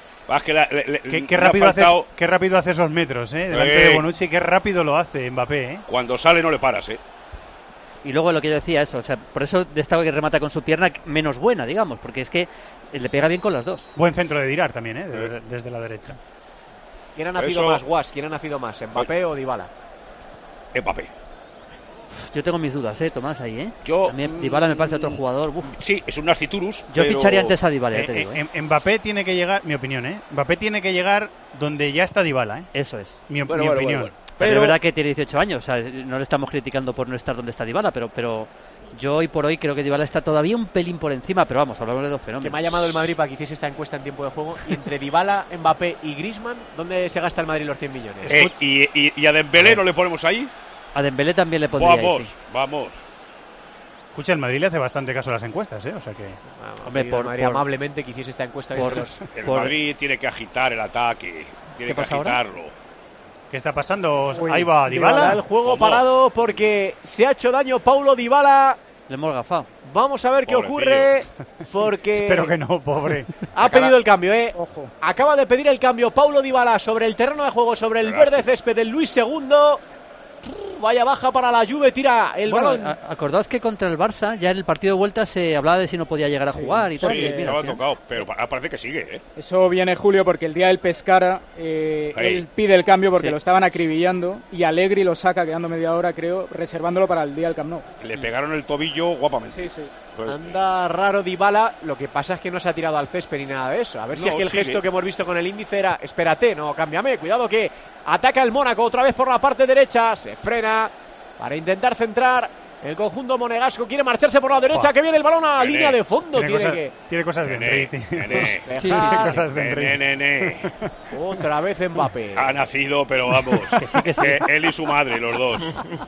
Qué rápido hace esos metros, delante de Bonucci, qué rápido lo hace Mbappé, Cuando sale no le paras, Y luego lo que yo decía, eso, o sea, por eso destaco que remata con su pierna menos buena, digamos, porque es que le pega bien con las dos. Buen centro de Dirar también, desde la derecha. ¿Quién ha nacido más, Guas? ¿Quién ha nacido más, Mbappé o Dybala? Mbappé. Yo tengo mis dudas, Tomás, ahí, También Dybala me parece otro jugador. Uf. Sí, es un Nasciturus. Yo ficharía antes a Dybala, ya te digo. Mbappé tiene que llegar, mi opinión, Mbappé tiene que llegar donde ya está Dybala, Eso es. Mi opinión. Bueno. Pero es verdad que tiene 18 años, o sea, no le estamos criticando por no estar donde está Dybala, pero yo hoy por hoy creo que Dybala está todavía un pelín por encima, pero vamos, hablamos de dos fenómenos. Que me ha llamado el Madrid para que hiciese esta encuesta en tiempo de juego. Y entre Dybala, Mbappé y Griezmann, ¿dónde se gasta el Madrid los 100 millones? ¿Y a Dembélé no le ponemos ahí? A Dembélé también le pondría ahí, sí. Vamos. Escucha, el Madrid le hace bastante caso a las encuestas, o sea que... Hombre, Madrid amablemente que hiciese esta encuesta. El Madrid tiene que agitar el ataque, tiene que agitarlo. Ahora? ¿Qué está pasando? Ahí va Dybala. El juego parado porque se ha hecho daño Paulo Dybala. Le hemos gafado. Vamos a ver qué ocurre, porque... Espero que no, pobre. Ha pedido el cambio, Ojo. Acaba de pedir el cambio Paulo Dybala sobre el terreno de juego, sobre el verde césped del Luis II. Vaya baja para la Juve, tira el balón. Acordaos que contra el Barça, ya en el partido de vuelta se hablaba de si no podía llegar a jugar y tal. Sí, estaba tocado, pero parece que sigue, Eso viene, Julio, porque el día del Pescara él pide el cambio porque lo estaban acribillando y Allegri lo saca quedando media hora, creo, reservándolo para el día del Camp Nou. Le pegaron el tobillo guapamente. Sí. Anda raro Dybala, lo que pasa es que no se ha tirado al césped ni nada de eso. A ver si es que el gesto que hemos visto con el índice era, espérate, no, cámbiame, cuidado que ataca el Mónaco otra vez por la parte derecha, se frena para intentar centrar. El conjunto monegasco quiere marcharse por la derecha, que viene el balón a línea de fondo. Tiene cosas de Enrique. Tiene cosas de Enrique. Otra vez Mbappé. Ha nacido, pero vamos, que él y su madre, los dos.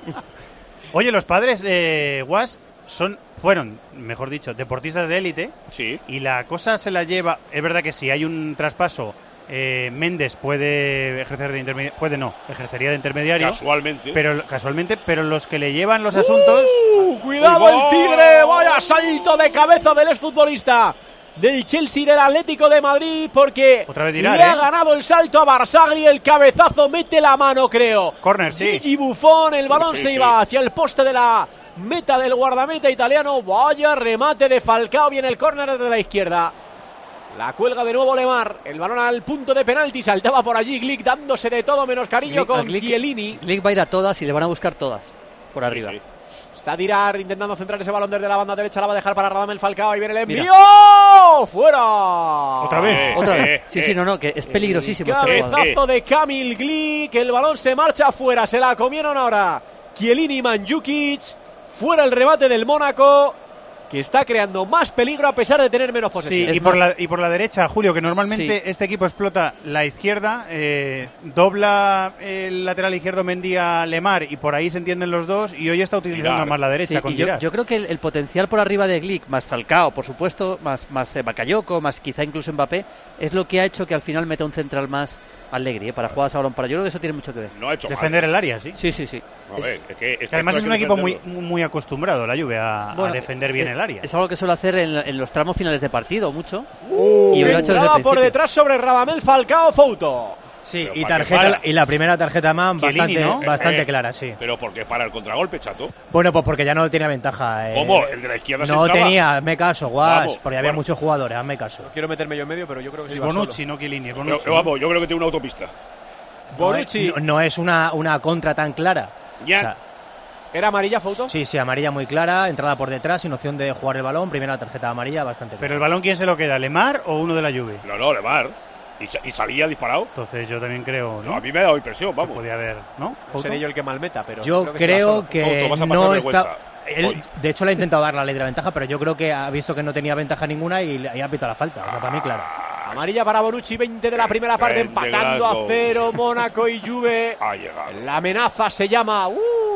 Oye, los padres Guas fueron, mejor dicho, deportistas de élite. Sí. Y la cosa se la lleva. Es verdad que si hay un traspaso, Méndez puede ejercer de intermediario, ejercería de intermediario. Casualmente, pero los que le llevan los asuntos. ¡Cuidado el Tigre! ¡Vaya salto de cabeza del exfutbolista! del Chelsea y del Atlético de Madrid, porque otra vez Dirar, le ha ganado el salto a Barzagli, el cabezazo mete la mano, creo. Corner, sí. Gigi Buffon, el balón se iba hacia el poste de la meta del guardameta italiano. Vaya remate de Falcao, viene el córner desde la izquierda. La cuelga de nuevo Lemar, el balón al punto de penalti, saltaba por allí Glick dándose de todo menos cariño con Chiellini. Glick va a ir a todas y le van a buscar todas por arriba. Sí. Está Dirar intentando centrar ese balón desde la banda derecha, la va a dejar para Radamel Falcao, ahí viene el envío. Mira. ¡Fuera! Otra vez. Otra vez. Sí, no, que es peligrosísimo. Cabezazo de Kamil Glick, el balón se marcha afuera, se la comieron ahora Chiellini y Mandzukic. Fuera el remate del Mónaco, que está creando más peligro a pesar de tener menos posesión. Sí, y por la derecha, Julio, que normalmente este equipo explota la izquierda, dobla el lateral izquierdo Mendy a Lemar y por ahí se entienden los dos, y hoy está utilizando más la derecha con Dirar. Yo creo que el potencial por arriba de Glick, más Falcao, por supuesto, más Bakayoko, más quizá incluso Mbappé, es lo que ha hecho que al final meta un central más Allegri, para jugadas a balón para. Yo creo que eso tiene mucho que ver. No ha hecho defender mal. el área, sí. Sí. A ver, que además es un equipo muy acostumbrado, la Juve, a defender bien el área. Es algo que suele hacer en los tramos finales de partido, mucho. Y lo ha hecho desde el por detrás sobre Radamel Falcao, Fouto. Sí, y la primera tarjeta man bastante clara, sí. Pero ¿por qué para el contragolpe, chato? Bueno, pues porque ya no tenía ventaja. ¿Cómo? El de la izquierda no tenía, hazme caso, Guas, porque había muchos jugadores, hazme caso. No quiero meterme yo en medio, pero yo creo que es Bonucci, no Chiellini, es Bonucci. Vamos, yo creo que tiene una autopista. Bonucci. No es una contra tan clara. Ya. O sea, ¿era amarilla, Fouto? Sí, amarilla muy clara, entrada por detrás, sin opción de jugar el balón, primera tarjeta amarilla bastante clara. ¿Pero el balón quién se lo queda, Lemar o uno de la Juve? No, Lemar. Y salía disparado. Entonces yo también creo, ¿no? A mí me ha dado impresión, vamos. Podía haber, ¿no? Seré yo el que malmeta, pero yo creo que no está. Él, de hecho, le ha intentado dar la ley de la ventaja, pero yo creo que ha visto que no tenía ventaja ninguna y ha pitado la falta. O sea, para mí, claro. Amarilla para Bonucci, 20 de la primera parte, empatando a 0 Mónaco y Juve. La amenaza se llama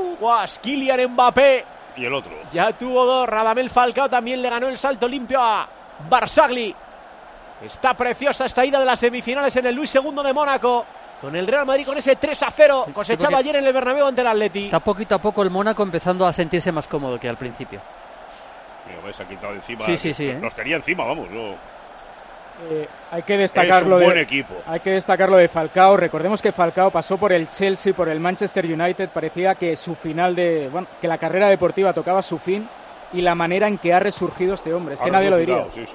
Kylian Mbappé. Y el otro. Ya tuvo dos. Radamel Falcao también le ganó el salto limpio a Barzagli. Está preciosa esta ida de las semifinales en el Luis II de Mónaco, con el Real Madrid con ese 3-0 cosechado ayer en el Bernabéu ante el Atleti. Está poquito a poco el Mónaco empezando a sentirse más cómodo que al principio. Se ha quitado encima. Sí. Nos tenía encima, vamos. Hay que destacarlo. Es un buen equipo. Hay que destacarlo de Falcao. Recordemos que Falcao pasó por el Chelsea, por el Manchester United. Parecía que su final que la carrera deportiva tocaba su fin, y la manera en que ha resurgido este hombre. Es que nadie lo diría. Sí.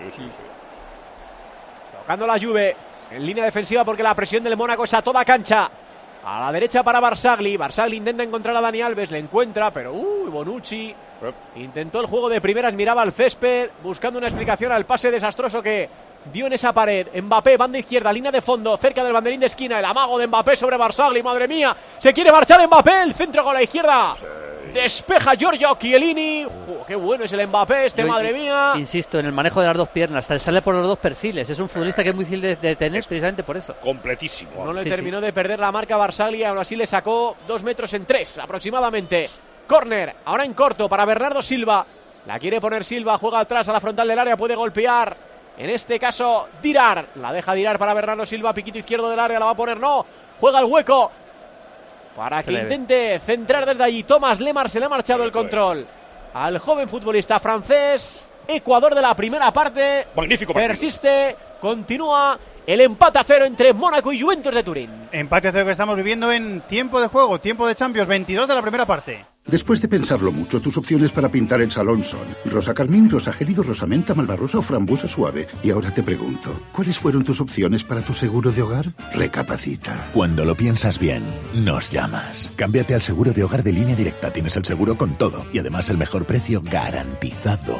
Tocando la Juve en línea defensiva porque la presión del Mónaco es a toda cancha. A la derecha para Barzagli. Barzagli intenta encontrar a Dani Alves, le encuentra, pero Bonucci intentó el juego de primeras, miraba al césped buscando una explicación al pase desastroso que dio en esa pared. Mbappé, banda izquierda, línea de fondo, cerca del banderín de esquina, el amago de Mbappé sobre Barzagli, madre mía, se quiere marchar Mbappé, el centro con la izquierda. Despeja Giorgio Chiellini. Qué bueno es el Mbappé madre mía. Insisto, en el manejo de las dos piernas, sale por los dos perfiles. Es un futbolista que es muy difícil de detener precisamente por eso. Completísimo. No le terminó de perder la marca Barzagli, aún así le sacó 2 metros en 3 aproximadamente. Córner, ahora en corto para Bernardo Silva. La quiere poner Silva, juega atrás a la frontal del área, puede golpear. En este caso, Dirar. La deja Dirar para Bernardo Silva, piquito izquierdo del área, la va a poner, no. Juega el hueco para que intente centrar desde allí. Thomas Lemar, se le ha marchado el control al joven futbolista francés. Ecuador de la primera parte. Magnífico partido. Persiste, continúa el empate a 0 entre Mónaco y Juventus de Turín. Empate a 0 que estamos viviendo en tiempo de juego, tiempo de Champions, 22 de la primera parte. Después de pensarlo mucho, tus opciones para pintar el salón son rosa carmín, rosa gélido, rosa menta, malvarrosa o frambuesa suave. Y ahora te pregunto, ¿cuáles fueron tus opciones para tu seguro de hogar? Recapacita. Cuando lo piensas bien, nos llamas. Cámbiate al seguro de hogar de Línea Directa. Tienes el seguro con todo y además el mejor precio garantizado.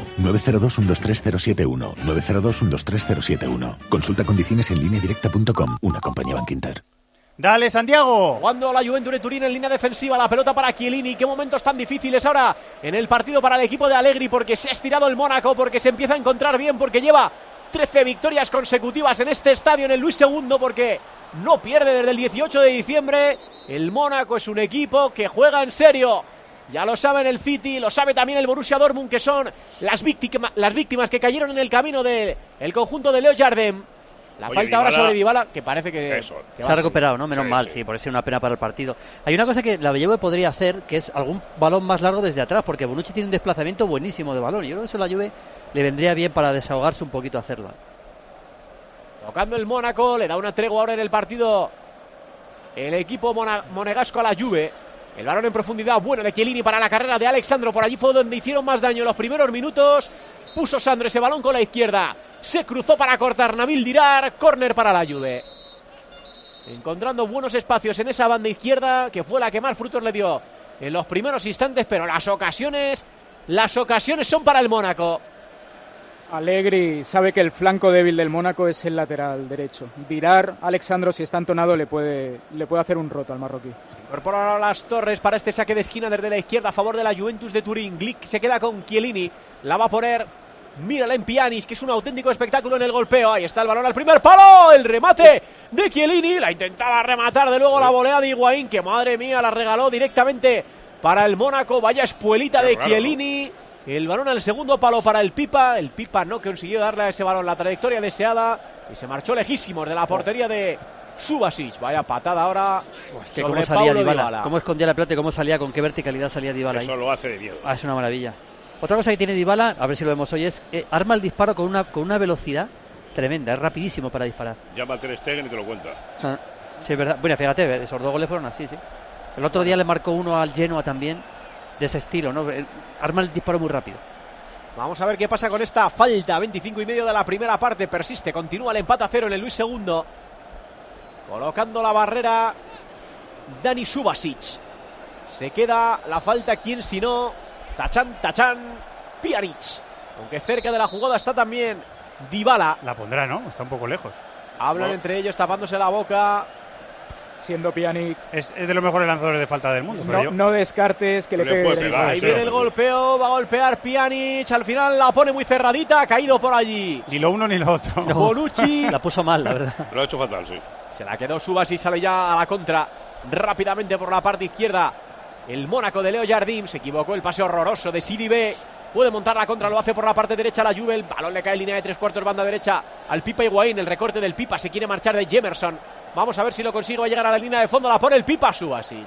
902-123-071. 902-123-071. Consulta condiciones en lineadirecta.com. Una compañía Bankinter. Dale, Santiago. Jugando la Juventus de Turín en línea defensiva, la pelota para Chiellini. Qué momentos tan difíciles ahora en el partido para el equipo de Allegri, porque se ha estirado el Mónaco, porque se empieza a encontrar bien, porque lleva 13 victorias consecutivas en este estadio, en el Luis II, porque no pierde desde el 18 de diciembre. El Mónaco es un equipo que juega en serio. Ya lo saben el City, lo sabe también el Borussia Dortmund, que son las víctimas que cayeron en el camino del conjunto de Leo Jardín. La Oye, falta ahora Dybala- sobre Dybala, que parece que Se ha recuperado, ¿no? Menos mal, sí, por eso es una pena para el partido. Hay una cosa que la Juve podría hacer, que es algún balón más largo desde atrás, porque Bonucci tiene un desplazamiento buenísimo de balón. Yo creo que eso a la Juve le vendría bien para desahogarse un poquito hacerlo. Tocando el Mónaco, le da una tregua ahora en el partido el equipo monegasco a la Juve. El balón en profundidad, bueno de Chiellini para la carrera de Alexandro. Por allí fue donde hicieron más daño en los primeros minutos. Puso Sandro ese balón con la izquierda. Se cruzó para cortar Nabil Dirar. Córner para la Juve. Encontrando buenos espacios en esa banda izquierda, que fue la que más frutos le dio en los primeros instantes. Pero las ocasiones son para el Mónaco. Allegri sabe que el flanco débil del Mónaco es el lateral derecho. Dirar, Alexandro, si está entonado, le puede hacer un roto al marroquí. Incorpora ahora las Torres para este saque de esquina desde la izquierda a favor de la Juventus de Turín. Glick se queda con Chiellini. La va a poner, mírala en Pjanic, que es un auténtico espectáculo en el golpeo. Ahí está el balón al primer palo. El remate de Chiellini. La intentaba rematar de luego la volea de Higuaín, que madre mía la regaló directamente para el Mónaco. Vaya espuelita de Chiellini. El balón al segundo palo para el Pipa. El Pipa no consiguió darle a ese balón la trayectoria deseada y se marchó lejísimos de la portería de Subasic. Vaya patada ahora. Es que cómo salía Dybala, cómo escondía la pelota y cómo salía, con qué verticalidad salía Dybala ahí. Eso lo hace de miedo. Es una maravilla. Otra cosa que tiene Dybala, a ver si lo vemos hoy, es que arma el disparo con una velocidad tremenda, es rapidísimo para disparar. Llama a Ter Stegen y te lo cuenta. Sí, es verdad. Bueno, fíjate, esos 2 goles fueron así, sí. El otro día le marcó uno al Genoa también, de ese estilo, ¿no? Arma el disparo muy rápido. Vamos a ver qué pasa con esta falta. 25,5 de la primera parte. Persiste, continúa el empate a 0 en el Luis II. Colocando la barrera Dani Subasic. Se queda la falta, ¿quién si no? Tachan, Pjanic. Aunque cerca de la jugada está también Dybala. La pondrá, ¿no? Está un poco lejos. Hablan entre ellos tapándose la boca. Siendo Pjanic. Es de los mejores lanzadores de falta del mundo. Pero no descartes que le pegue. Ahí viene el golpeo, va a golpear Pjanic. Al final la pone muy cerradita, ha caído por allí. Ni lo uno ni lo otro. No. Bonucci. La puso mal, la verdad. Lo ha hecho fatal, sí. Se la quedó Subasic, sale ya a la contra. Rápidamente por la parte izquierda. El Mónaco de Leo Jardim. Se equivocó el pase horroroso de Sidibé. Puede montar la contra, lo hace por la parte derecha la Juve. El balón le cae en línea de 3/4, banda derecha al Pipa Higuaín. El recorte del Pipa, se quiere marchar de Jemerson. Vamos a ver si lo consigue, va a llegar a la línea de fondo. La pone el Pipa Subasic.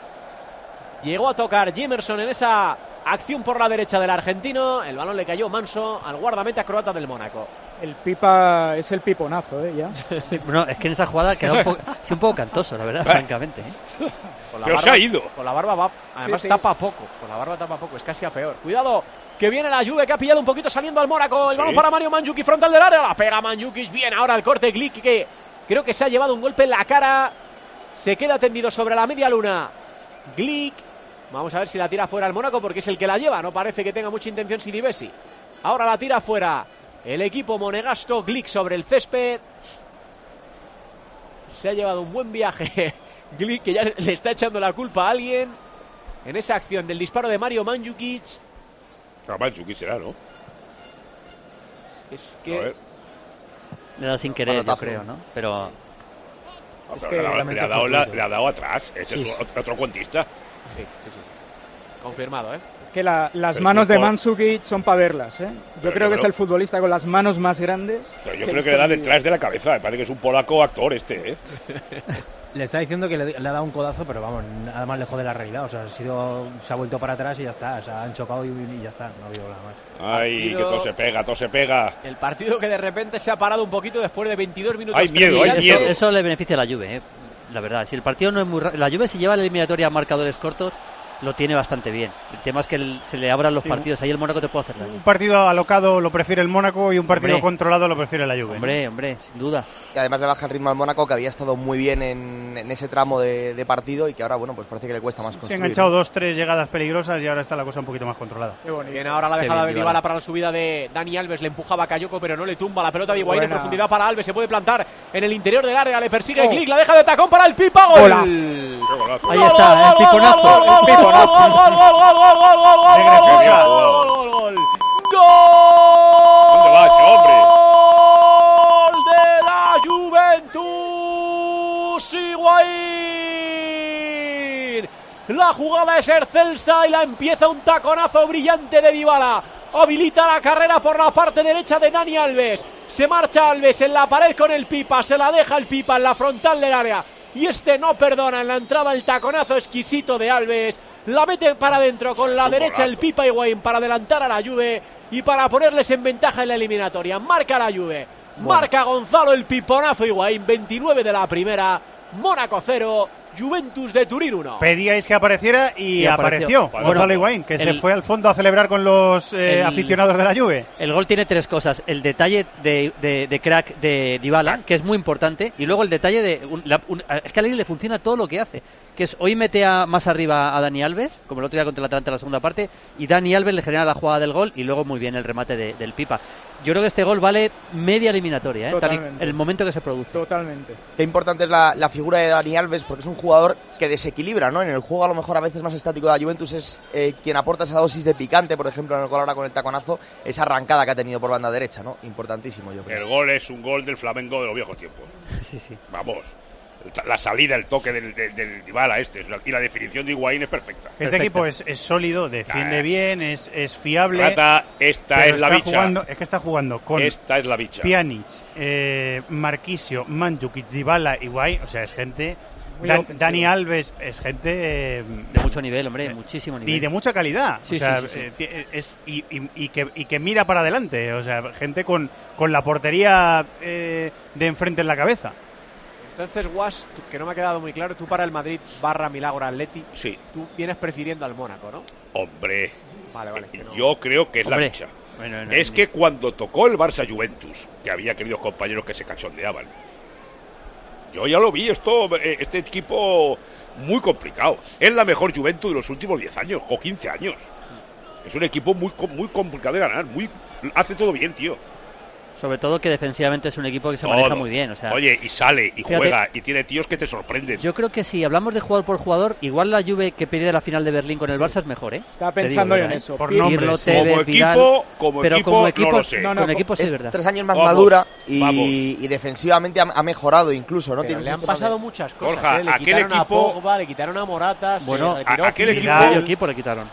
Llegó a tocar Jemerson en esa acción por la derecha del argentino. El balón le cayó manso al guardameta croata del Mónaco. El Pipa es el piponazo, ya. Bueno, es que en esa jugada quedó un poco cantoso, la verdad, francamente. Pero barba, se ha ido. Con la barba va, además sí. tapa poco. Con la barba tapa poco, es casi a peor. Cuidado, que viene la Juve, que ha pillado un poquito saliendo al Mónaco. El balón para Mario Mandzukic, frontal del área. La pega Mandzukic, bien ahora el corte Glick, que creo que se ha llevado un golpe en la cara. Se queda tendido sobre la media luna Glick. Vamos a ver si la tira fuera el Mónaco, porque es el que la lleva. No parece que tenga mucha intención Sidibesi. Ahora la tira fuera el equipo monegasco. Glick sobre el césped. Se ha llevado un buen viaje Glick, que ya le está echando la culpa a alguien en esa acción del disparo de Mario Mandzukic. Mandzukic será, ¿no? Es que le da sin querer, yo creo, ¿no? Pero es que le ha dado atrás. Ese es otro cuentista. Sí. Confirmado, ¿eh? Es que las manos de Mandzukic son para verlas, ¿eh? Yo creo que es el futbolista con las manos más grandes. Pero yo creo que le da detrás de la cabeza. Me parece que es un polaco actor este, ¿eh? Le está diciendo que le ha dado un codazo, pero vamos, nada más lejos de la realidad. O sea, se ha vuelto para atrás y ya está. O sea, han chocado y ya está. No ha habido nada más. Ay, que todo se pega. El partido que de repente se ha parado un poquito después de 22 minutos. Hay miedo. Eso le beneficia a la Juve, ¿eh? La verdad. Si el partido no es muy la Juve, si lleva la eliminatoria a marcadores cortos, lo tiene bastante bien. El tema es que se le abran los partidos. Ahí el Mónaco te puede hacer daño. Un partido alocado lo prefiere el Mónaco y un partido controlado lo prefiere la Juve. Hombre, sin duda. Y además le baja el ritmo al Mónaco, que había estado muy bien en ese tramo de partido y que ahora, bueno, pues parece que le cuesta más construir. Se ha enganchado 2-3 llegadas peligrosas y ahora está la cosa un poquito más controlada. Bien, ahora la dejada de Dybala para la subida de Dani Alves. Le empujaba a Bakayoko, pero no le tumba. La pelota de Higuaín en profundidad para Alves. Se puede plantar en el interior del área. Le persigue Glick, la deja de tacón para el Pipa. ¡Gol! Ahí está, el piponazo. ¡Gol! ¿Dónde va ese hombre? ¡Gol de la Juventus! Higuaín. La jugada es excelsa y la empieza un taconazo brillante de Dybala habilita la carrera por la parte derecha de Dani Alves. Se marcha Alves en la pared con el Pipa, se la deja el Pipa en la frontal del área y este no perdona en la entrada, el taconazo exquisito de Alves. La mete para adentro con la derecha el Pipa Higuaín para adelantar a la Juve y para ponerles en ventaja en la eliminatoria. Marca la Juve, marca Gonzalo el piponazo Higuaín, 29 de la primera, Mónaco 0, Juventus de Turín 1. Pedíais que apareciera y apareció Gonzalo Higuaín, que se fue al fondo a celebrar con los aficionados de la Juve. El gol tiene 3 cosas: el detalle de crack de Dybala, que es muy importante, y luego el detalle de es que a Allegri le funciona todo lo que hace, que es hoy mete más arriba a Dani Alves, como el otro día contra el Atalanta en la segunda parte, y Dani Alves le genera la jugada del gol y luego muy bien el remate del Pipa. Yo creo que este gol vale media eliminatoria, el momento que se produce. Totalmente. Qué importante es la figura de Dani Alves, porque es un jugador que desequilibra, ¿no? En el juego a lo mejor a veces más estático de la Juventus es quien aporta esa dosis de picante, por ejemplo en el gol ahora con el taconazo, esa arrancada que ha tenido por banda derecha, ¿no? Importantísimo, yo creo. El gol es un gol del Flamengo de los viejos tiempos. Sí, sí. Vamos. La salida, el toque del Dybala y la definición de Higuaín es perfecta. Este equipo es sólido, defiende bien, es fiable. Esta es la bicha. Es que está jugando con esta es la bicha. Pjanic, Marquisio, Mandzukic, Dybala, Higuaín, o sea, es gente. Dani Alves es gente de mucho nivel, hombre, muchísimo nivel. Y de mucha calidad. Sí, o sea, sí. Y que mira para adelante. O sea, gente con la portería de enfrente en la cabeza. Entonces, Guas, que no me ha quedado muy claro, tú para el Madrid /Milagro Atleti, sí, tú vienes prefiriendo al Mónaco, ¿no? Hombre, vale, yo creo que es la bicha. Bueno, es que cuando tocó el Barça Juventus, que había queridos compañeros que se cachondeaban, yo ya lo vi, este equipo muy complicado. Es la mejor Juventus de los últimos 10 años, o 15 años. Es un equipo muy complicado de ganar, hace todo bien, tío. Sobre todo que defensivamente es un equipo que se maneja muy bien. O sea, oye, y sale, y juega, y tiene tíos que te sorprenden. Yo creo que si hablamos de jugador por jugador, igual la Juve que pierde la final de Berlín con el Barça es mejor, ¿eh? Estaba pensando en eso. Por nombres. Como equipo, no lo sé. Como equipo sí, es verdad. 3 años más madura y defensivamente ha mejorado incluso, ¿no? Pero le han pasado muchas cosas. Borja, le quitaron a Pogba, le quitaron a Morata. Bueno, a aquel equipo le quitaron.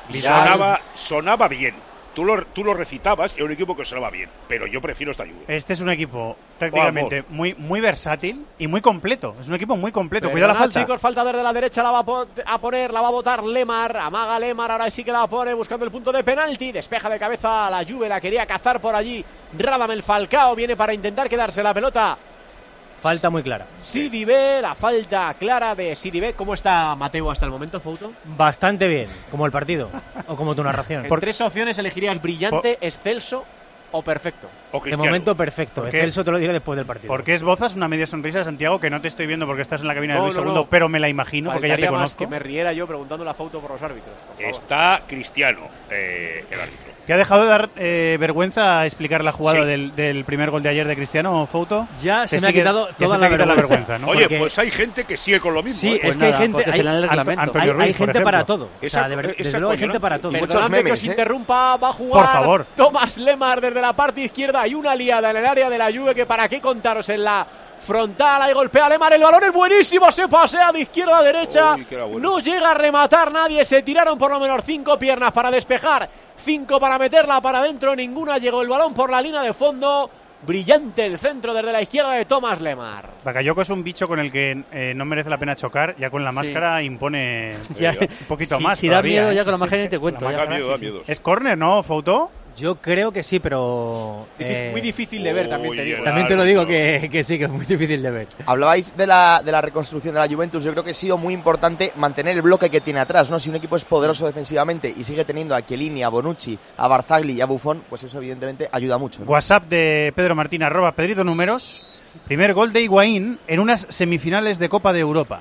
Sonaba bien. Tú lo recitabas, era un equipo que sonaba bien, pero yo prefiero esta Juve. Este es un equipo tácticamente muy versátil y muy completo. Es un equipo muy completo. Cuidado la falta. Chicos, falta desde la derecha, la va a poner, la va a botar Lemar. Amaga Lemar, ahora sí que la pone buscando el punto de penalti. Despeja de cabeza a la Juve, la quería cazar por allí. Radamel Falcao viene para intentar quedarse la pelota. Falta muy clara. Sidibé, la falta clara de Sidibé. ¿Cómo está Mateo hasta el momento, Fouto? Bastante bien, como el partido, o como tu narración. Por 3 opciones elegirías brillante, excelso o perfecto. De momento perfecto, excelso te lo diré después del partido. ¿Por qué esbozas una media sonrisa, Santiago, que no te estoy viendo porque estás en la cabina de Luis II, pero me la imagino porque ya te conozco? Más que me riera yo preguntándole a Fouto por los árbitros. Está Cristiano, el árbitro. ¿Te ha dejado de dar vergüenza explicar la jugada del primer gol de ayer de Cristiano, Fouto? Ya se me ha quitado toda la vergüenza, ¿no? Oye, porque pues hay gente que sigue con lo mismo. Sí, es que hay gente, hay gente para todo. O sea, desde luego hay gente para todo. Perdóname que os interrumpa, va a jugar por favor. Tomás Lemar desde la parte izquierda. Hay una liada en el área de la Juve que para qué contaros en la frontal. Ahí golpea Lemar, el balón es buenísimo, se pasea de izquierda a derecha. No llega a rematar nadie, se tiraron por lo menos 5 piernas para despejar, 5 para meterla para adentro, ninguna llegó el balón por la línea de fondo. Brillante el centro desde la izquierda de Tomás Lemar. Bakayoko es un bicho con el que no merece la pena chocar, ya con la máscara impone un poquito más. Si da miedo ya con la máscara te cuento. Da miedo. Es córner, ¿no, Fouto? Yo creo que sí, pero... muy difícil de ver, también te digo. También te lo digo que sí, que es muy difícil de ver. Hablabais de la reconstrucción de la Juventus. Yo creo que ha sido muy importante mantener el bloque que tiene atrás, ¿no? Si un equipo es poderoso defensivamente y sigue teniendo a Chiellini, a Bonucci, a Barzagli y a Buffon, pues eso evidentemente ayuda mucho, ¿no? WhatsApp de Pedro Martín, @Pedrito Números. Primer gol de Higuaín en unas semifinales de Copa de Europa.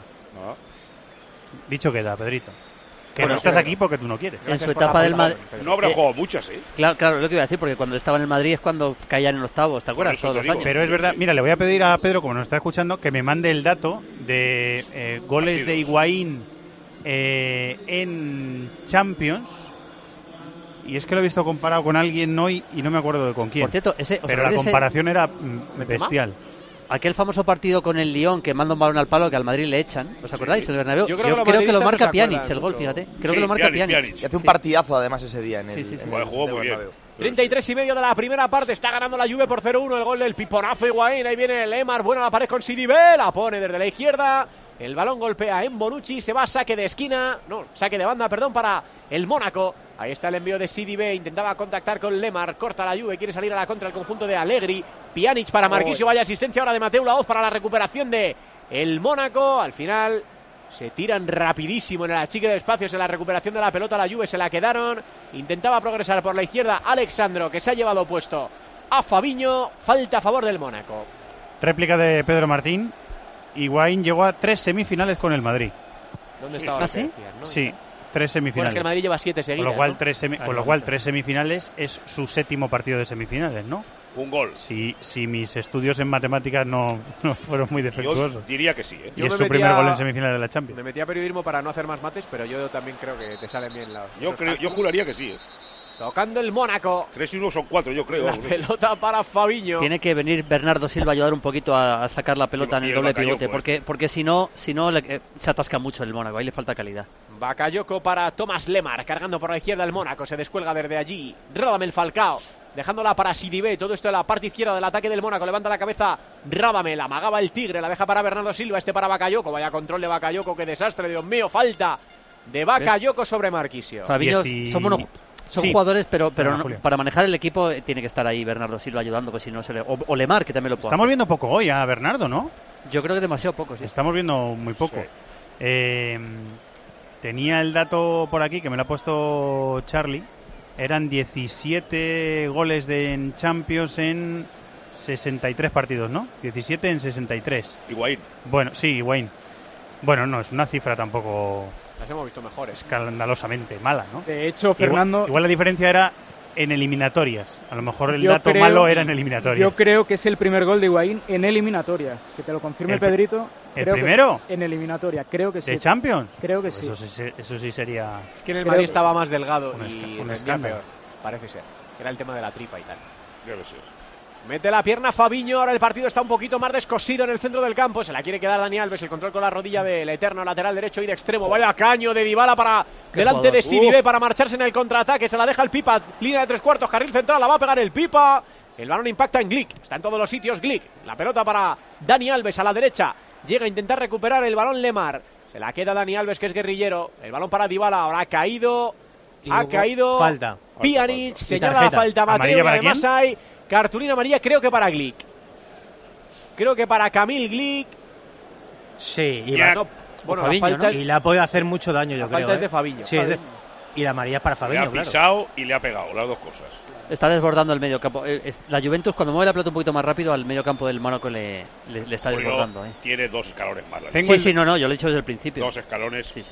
Dicho queda, Pedrito. Que no estás aquí porque tú no quieres. En su etapa del Madrid. No habrá jugado muchas, ¿eh? Claro, lo que iba a decir, porque cuando estaba en el Madrid es cuando caían en octavos, ¿te acuerdas? Todos los años. Pero es verdad, mira, le voy a pedir a Pedro, como nos está escuchando, que me mande el dato de goles de Higuaín en Champions. Y es que lo he visto comparado con alguien hoy y no me acuerdo de con quién. Por cierto, pero la comparación era bestial. aquel famoso partido con el Lyon que manda un balón al palo que al Madrid le echan, ¿os acordáis? El Bernabéu. Yo creo que lo marca Pjanic el gol, fíjate. Creo que lo marca Pjanic. Y hace un partidazo además ese día en el jugó muy bien. 33,5 de la primera parte, está ganando la Juve por 0-1, el gol del piponazo Higuaín, ahí viene Lemar, buena la pared con Sidibé, la pone desde la izquierda, el balón golpea en Bonucci, se va a saque de esquina, no, saque de banda, perdón, para el Mónaco. Ahí está el envío de Sidibé, intentaba contactar con Lemar, corta la Juve, quiere salir a la contra el conjunto de Allegri, Pjanic para Marquisio, vaya asistencia ahora de Mateu Laoz para la recuperación de el Mónaco, al final se tiran rapidísimo en el achique de espacios en la recuperación de la pelota, la Juve se la quedaron, intentaba progresar por la izquierda Alexandro, que se ha llevado puesto a Fabinho, falta a favor del Mónaco. Réplica de Pedro Martín, Higuaín llegó a 3 semifinales con el Madrid. ¿Dónde está ahora? ¿Sí? Sí, 3 semifinales. Bueno, es que el Madrid lleva 7 seguidas. Con lo cual 3 semifinales es su 7º partido de semifinales, ¿no? Un gol. Si mis estudios en matemáticas no fueron muy defectuosos. Yo diría que sí, ¿eh? Y es su primer gol en semifinales de la Champions. Me metí a periodismo para no hacer más mates, pero yo también creo que te salen bien las... Yo juraría que sí, ¿eh? Tocando el Mónaco. 3 y 1 son 4, yo creo. La pelota para Fabinho. Tiene que venir Bernardo Silva a ayudar un poquito a sacar la pelota en el doble pivote, porque si no se atasca mucho el Mónaco, ahí le falta calidad. Bakayoko para Thomas Lemar, cargando por la izquierda el Mónaco, se descuelga desde allí. Radamel Falcao, dejándola para Sidibé, todo esto en la parte izquierda del ataque del Mónaco, levanta la cabeza Radamel, amagaba el Tigre, la deja para Bernardo Silva, para Bakayoko, vaya control de Bakayoko, qué desastre, Dios mío, falta de Bakayoko sobre Marquisio. Fabinho, son jugadores, pero no, para manejar el equipo tiene que estar ahí Bernardo Silva ayudando, pues si no se le... o Lemar, que también lo puede Estamos viendo poco hoy a Bernardo, ¿no? Yo creo que demasiado poco, sí. Estamos viendo muy poco. Sí. Tenía el dato por aquí, que me lo ha puesto Charlie. Eran 17 goles en Champions en 63 partidos, ¿no? 17 en 63. Higuaín. Bueno, sí, Higuaín. Bueno, no, es una cifra tampoco... Las hemos visto mejores. Escandalosamente mala, ¿no? De hecho, Fernando... Igual la diferencia era en eliminatorias. A lo mejor el dato malo era en eliminatorias. Yo creo que es el primer gol de Higuaín en eliminatoria. Que te lo confirme Pedrito. ¿El primero? En eliminatoria, creo que sí. ¿De Champions? Creo que pues sí. Eso sí sería... Es que en el Madrid estaba más delgado y un escándalo. Peor, parece ser. Era el tema de la tripa y tal. Debe ser. Mete la pierna Fabinho, ahora el partido está un poquito más descosido en el centro del campo, se la quiere quedar Dani Alves, el control con la rodilla del eterno lateral derecho y de extremo, vaya caño de Dybala para delante de Sidibé para marcharse en el contraataque, se la deja el Pipa, línea de 3/4, carril central, la va a pegar el Pipa, el balón impacta en Glick, está en todos los sitios Glick, la pelota para Dani Alves a la derecha, llega a intentar recuperar el balón Lemar, se la queda Dani Alves que es guerrillero, el balón para Dybala, ahora ha caído falta. Pjanic, señala la falta Mateo, y además hay cartulina amarilla, creo que para Glick. Creo que para Camille Glick. Sí, y Fabinho, la falta y le ha podido hacer mucho daño, yo creo. La falta es de Fabinho. Sí, y la amarilla es para Fabinho, le ha pisado y le ha pegado, las dos cosas. Está desbordando el medio campo. La Juventus, cuando mueve la pelota un poquito más rápido, al medio campo del Mónaco le está desbordando. Tiene 2 escalones más. Yo lo he dicho desde el principio. 2 escalones. Sí.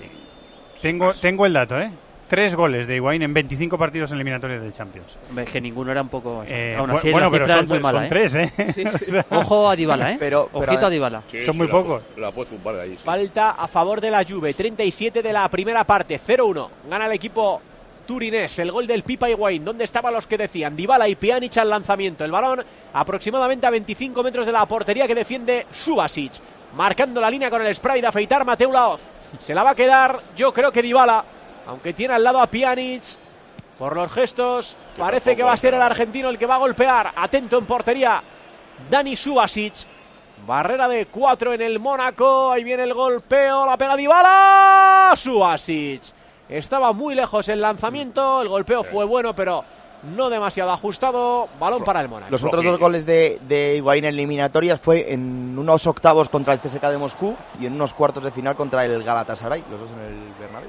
Tengo el dato, 3 goles de Higuaín en 25 partidos en eliminatorias del Champions. Que ninguno era un poco... Aún así, bueno, pero son 3, Sí. Ojo a Dybala, Ojito a Dybala. Sí, son muy pocos. La puede zumbar de ahí. Sí. Falta a favor de la Juve, 37 de la primera parte, 0-1. Gana el equipo turinés, el gol del Pipa Higuaín. ¿Dónde estaban los que decían? Dybala y Pjanic al lanzamiento. El balón aproximadamente a 25 metros de la portería que defiende Subasic. Marcando la línea con el spray de afeitar Mateu Laoz. Se la va a quedar, yo creo que Dybala. Aunque tiene al lado a Pjanic, por los gestos, parece que va a ser el argentino el que va a golpear. Atento en portería, Dani Subasic. Barrera de 4 en el Mónaco. Ahí viene el golpeo, la pega Dybala. Subasic. Estaba muy lejos el lanzamiento, el golpeo fue bueno, pero no demasiado ajustado. Balón para el Mónaco. Los otros 2 goles de Higuaín en eliminatorias fue en unos octavos contra el CSKA de Moscú y en unos cuartos de final contra el Galatasaray, los dos en el Bernabéu.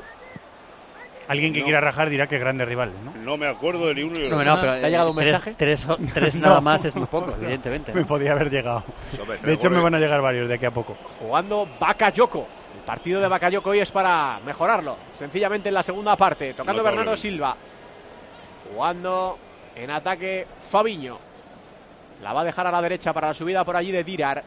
Alguien que quiera rajar dirá que grandes rivales, ¿no? No me acuerdo de ni uno. No, pero ¿te ha llegado un mensaje? Tres nada más es muy poco, evidentemente. Me podía haber llegado. De hecho, me van a llegar varios de aquí a poco. Jugando Bakayoko. El partido de Bakayoko hoy es para mejorarlo. Sencillamente en la segunda parte. Tocando Bernardo Silva. Jugando en ataque Fabinho. La va a dejar a la derecha para la subida por allí de Dirar.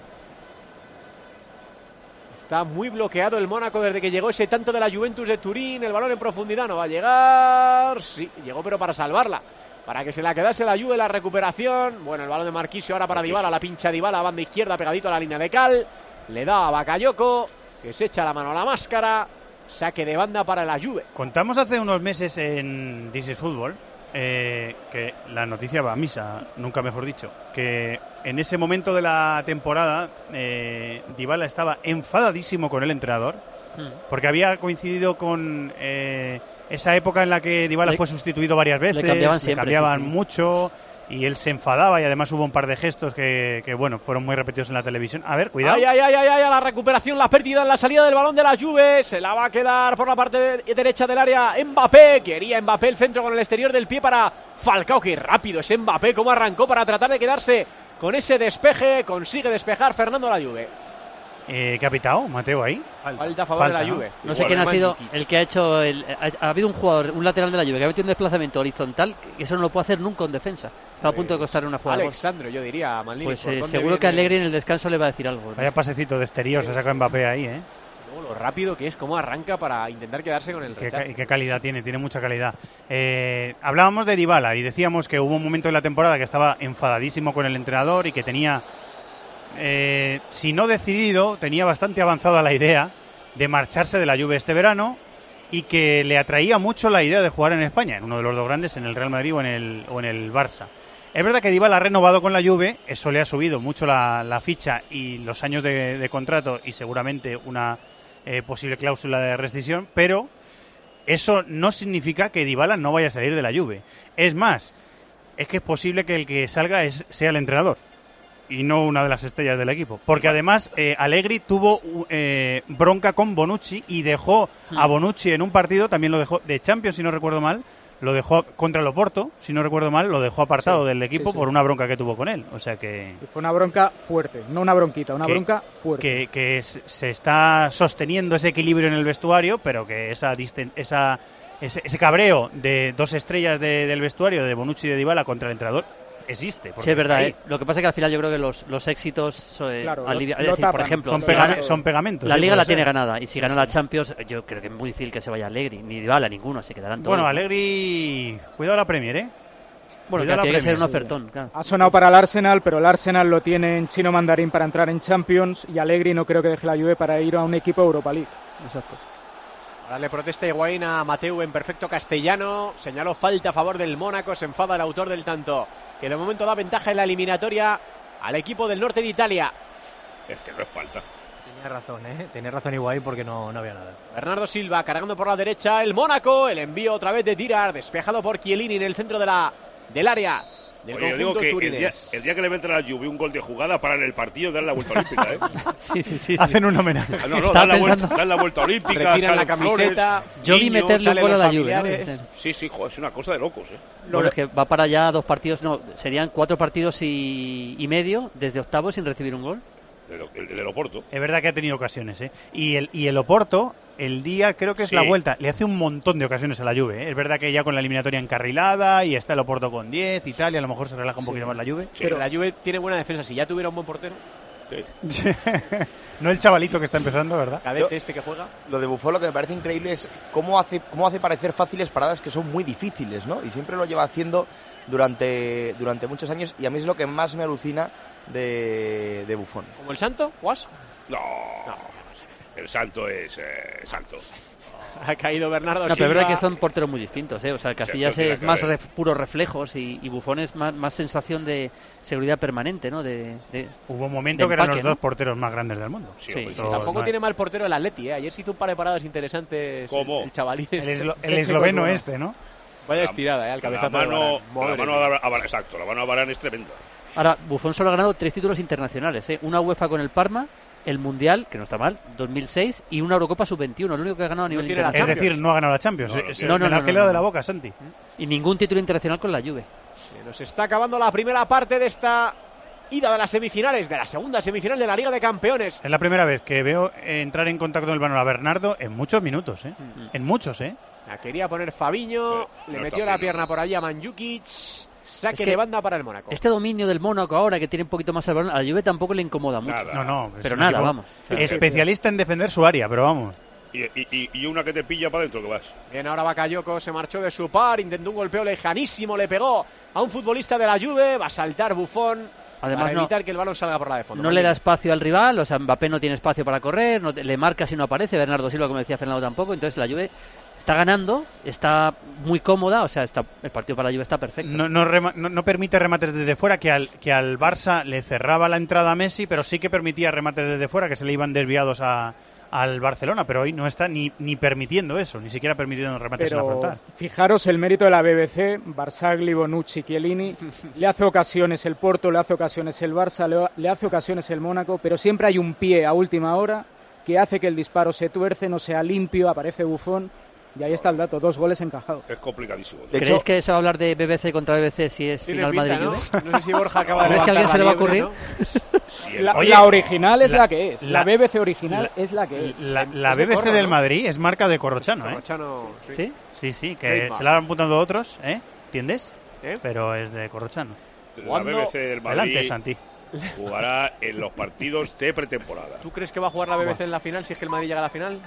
Está muy bloqueado el Mónaco desde que llegó ese tanto de la Juventus de Turín. El balón en profundidad no va a llegar. Sí, llegó pero para salvarla. para que se la quedase la Juve, la recuperación. Bueno, el balón de Marquisio ahora para Dybala, la pincha Dybala, banda izquierda, pegadito a la línea de Cal. Le da a Bakayoko, que se echa la mano a la máscara. Saque de banda para la Juve. Contamos hace unos meses en This is Football que la noticia va a misa, nunca mejor dicho, que en ese momento de la temporada Dybala estaba enfadadísimo con el entrenador porque había coincidido con esa época en la que Dybala fue sustituido varias veces, le cambiaban mucho y él se enfadaba y además hubo un par de gestos que bueno, fueron muy repetidos en la televisión. A ver, cuidado. Ay, la recuperación, la pérdida en la salida del balón de la Juve. Se la va a quedar por la parte derecha del área Mbappé. Quería Mbappé el centro con el exterior del pie para Falcao. Qué rápido es Mbappé, cómo arrancó para tratar de quedarse con ese despeje. Consigue despejar Fernando la Juve. ¿Qué ha pitado Mateo ahí? Falta a favor de la Juve. No sé quién ha sido el que ha hecho ha habido un jugador, un lateral de la Juve que ha metido un desplazamiento horizontal, que eso no lo puede hacer nunca en defensa. Está a punto de costar una jugada. Alexandro, yo diría, Maldini. Pues seguro que Allegri en el descanso le va a decir algo. Vaya pasecito de exterior se saca Mbappé ahí, Lo rápido que es, cómo arranca para intentar quedarse con el rechazo. Y qué calidad tiene mucha calidad. Hablábamos de Dybala y decíamos que hubo un momento en la temporada que estaba enfadadísimo con el entrenador y que tenía, si no decidido, tenía bastante avanzada la idea de marcharse de la Juve este verano y que le atraía mucho la idea de jugar en España, en uno de los dos grandes, en el Real Madrid o en el Barça. Es verdad que Dybala ha renovado con la Juve, eso le ha subido mucho la ficha y los años de contrato y seguramente una posible cláusula de rescisión, pero eso no significa que Dybala no vaya a salir de la Juve. Es más, es que es posible que el que salga sea el entrenador y no una de las estrellas del equipo, porque además Allegri tuvo bronca con Bonucci y dejó a Bonucci en un partido, también lo dejó de Champions si no recuerdo mal, lo dejó contra el Oporto, si no recuerdo mal, lo dejó apartado del equipo por una bronca que tuvo con él. O sea que... Y fue una bronca fuerte, no una bronquita, una bronca fuerte. Que se está sosteniendo ese equilibrio en el vestuario, pero que ese cabreo de dos estrellas del vestuario, de Bonucci y de Dybala contra el entrenador, existe. Sí, es verdad. Lo que pasa es que al final yo creo que los éxitos alivian. Es decir, por ejemplo, son pegamentos. La Liga la tiene ganada y si gana la Champions, yo creo que es muy difícil que se vaya Allegri, ni Dybala, ninguno, se quedarán todos. Bueno, Allegri, cuidado la Premier, Bueno, que tiene que ser un ofertón. Claro. Ha sonado para el Arsenal, pero el Arsenal lo tiene en chino mandarín para entrar en Champions y Allegri no creo que deje la Juve para ir a un equipo Europa League. Exacto. Ahora le protesta Higuaín a Mateu en perfecto castellano. Señaló falta a favor del Mónaco. Se enfada el autor del tanto, que de momento da ventaja en la eliminatoria al equipo del norte de Italia. Es que no es falta. Tenía razón Higuaín porque no había nada. Bernardo Silva cargando por la derecha el Mónaco. El envío otra vez de Dirard, despejado por Chiellini en el centro del área. Oye, yo digo que el día que le meten a la Juve un gol de jugada, paran el partido y dan la vuelta olímpica, Sí. Hacen un homenaje. Dan la vuelta olímpica, retiran la camiseta. Yo vi meterle un gol a la Juve, ¿no? Sí, es una cosa de locos, Bueno, es que va para allá 2 partidos, serían 4 partidos y medio desde octavos sin recibir un gol. El del Oporto. Es verdad que ha tenido ocasiones, y el Oporto, el día creo que es la vuelta, le hace un montón de ocasiones a la Juve, Es verdad que ya con la eliminatoria encarrilada y está el Oporto con 10 y tal, y a lo mejor se relaja un poquito más la Juve. Pero la Juve tiene buena defensa, si ya tuviera un buen portero. No el chavalito que está empezando, ¿verdad? Cadete que juega. Lo de Buffon, lo que me parece increíble es cómo hace parecer fáciles paradas que son muy difíciles, ¿no? Y siempre lo lleva haciendo durante muchos años, y a mí es lo que más me alucina de Buffon. ¿Como el Santo? ¿Was? No. El Santo es Santo. Ha caído Bernardo Silva. Pero es verdad que son porteros muy distintos, O sea, Casillas es más puros reflejos y Buffon es más sensación de seguridad permanente, ¿no? Hubo un momento que eran los dos porteros más grandes del mundo. Sí. Tampoco tiene mal portero el Atleti, Ayer se hizo un par de paradas interesantes. ¿Cómo? El chavalín el esloveno ¿no? Vaya estirada, al cabezazo. La mano a Varane es tremenda. Ahora, Buffon solo ha ganado 3 títulos internacionales, Una UEFA con el Parma, el Mundial, que no está mal, 2006, y una Eurocopa Sub-21, lo único que ha ganado a nivel internacional. Es decir, no ha ganado la Champions. No, me la ha pelado de la boca, Santi. Y ningún título internacional con la Juve. Se nos está acabando la primera parte de esta ida de las semifinales, de la segunda semifinal de la Liga de Campeones. Es la primera vez que veo entrar en contacto con el balón a Bernardo en muchos minutos, En muchos, La quería poner Fabiño, le metió la pierna por allí a Mandzukic. Saque de banda para el Mónaco. Este dominio del Mónaco ahora que tiene un poquito más el balón, a la Juve tampoco le incomoda mucho. No, pero nada, vamos. Especialista en defender su área, pero vamos. Y una que te pilla para adentro que vas. Bien, ahora Bakayoko se marchó de su par, intentó un golpeo lejanísimo, le pegó a un futbolista de la Juve, va a saltar Buffon. Además, para evitar que el balón salga por la de fondo. No le da espacio al rival, o sea, Mbappé no tiene espacio para correr, le marca si no aparece, Bernardo Silva, como decía Fernando, tampoco. Entonces la Juve está ganando, está muy cómoda, o sea, el partido para la Juve está perfecto. No permite remates desde fuera, que al Barça le cerraba la entrada a Messi, pero sí que permitía remates desde fuera, que se le iban desviados al Barcelona, pero hoy no está ni permitiendo eso, ni siquiera permitiendo remates en la frontal. Fijaros el mérito de la BBC, Barzagli, Bonucci, Chiellini, le hace ocasiones el Porto, le hace ocasiones el Barça, le hace ocasiones el Mónaco, pero siempre hay un pie a última hora que hace que el disparo se tuerce, no sea limpio, aparece Buffon. Y ahí está el dato, 2 goles encajados. Es complicadísimo. ¿Creéis que se va a hablar de BBC contra BBC si es final Madrid-Juve? ¿no? sé si Borja acaba de ¿Crees que a alguien se le va a ocurrir? ¿no? La original es la que es. La BBC original es la que es. La BBC del Madrid es marca de Corrochano, Corrochano, ¿sí? Sí, que se la han apuntado otros, ¿entiendes? Pero es de Corrochano. La BBC del Madrid. Adelante, Santi. Jugará en los partidos de pretemporada. ¿Tú crees que va a jugar la BBC en la final si es que el Madrid llega a la final?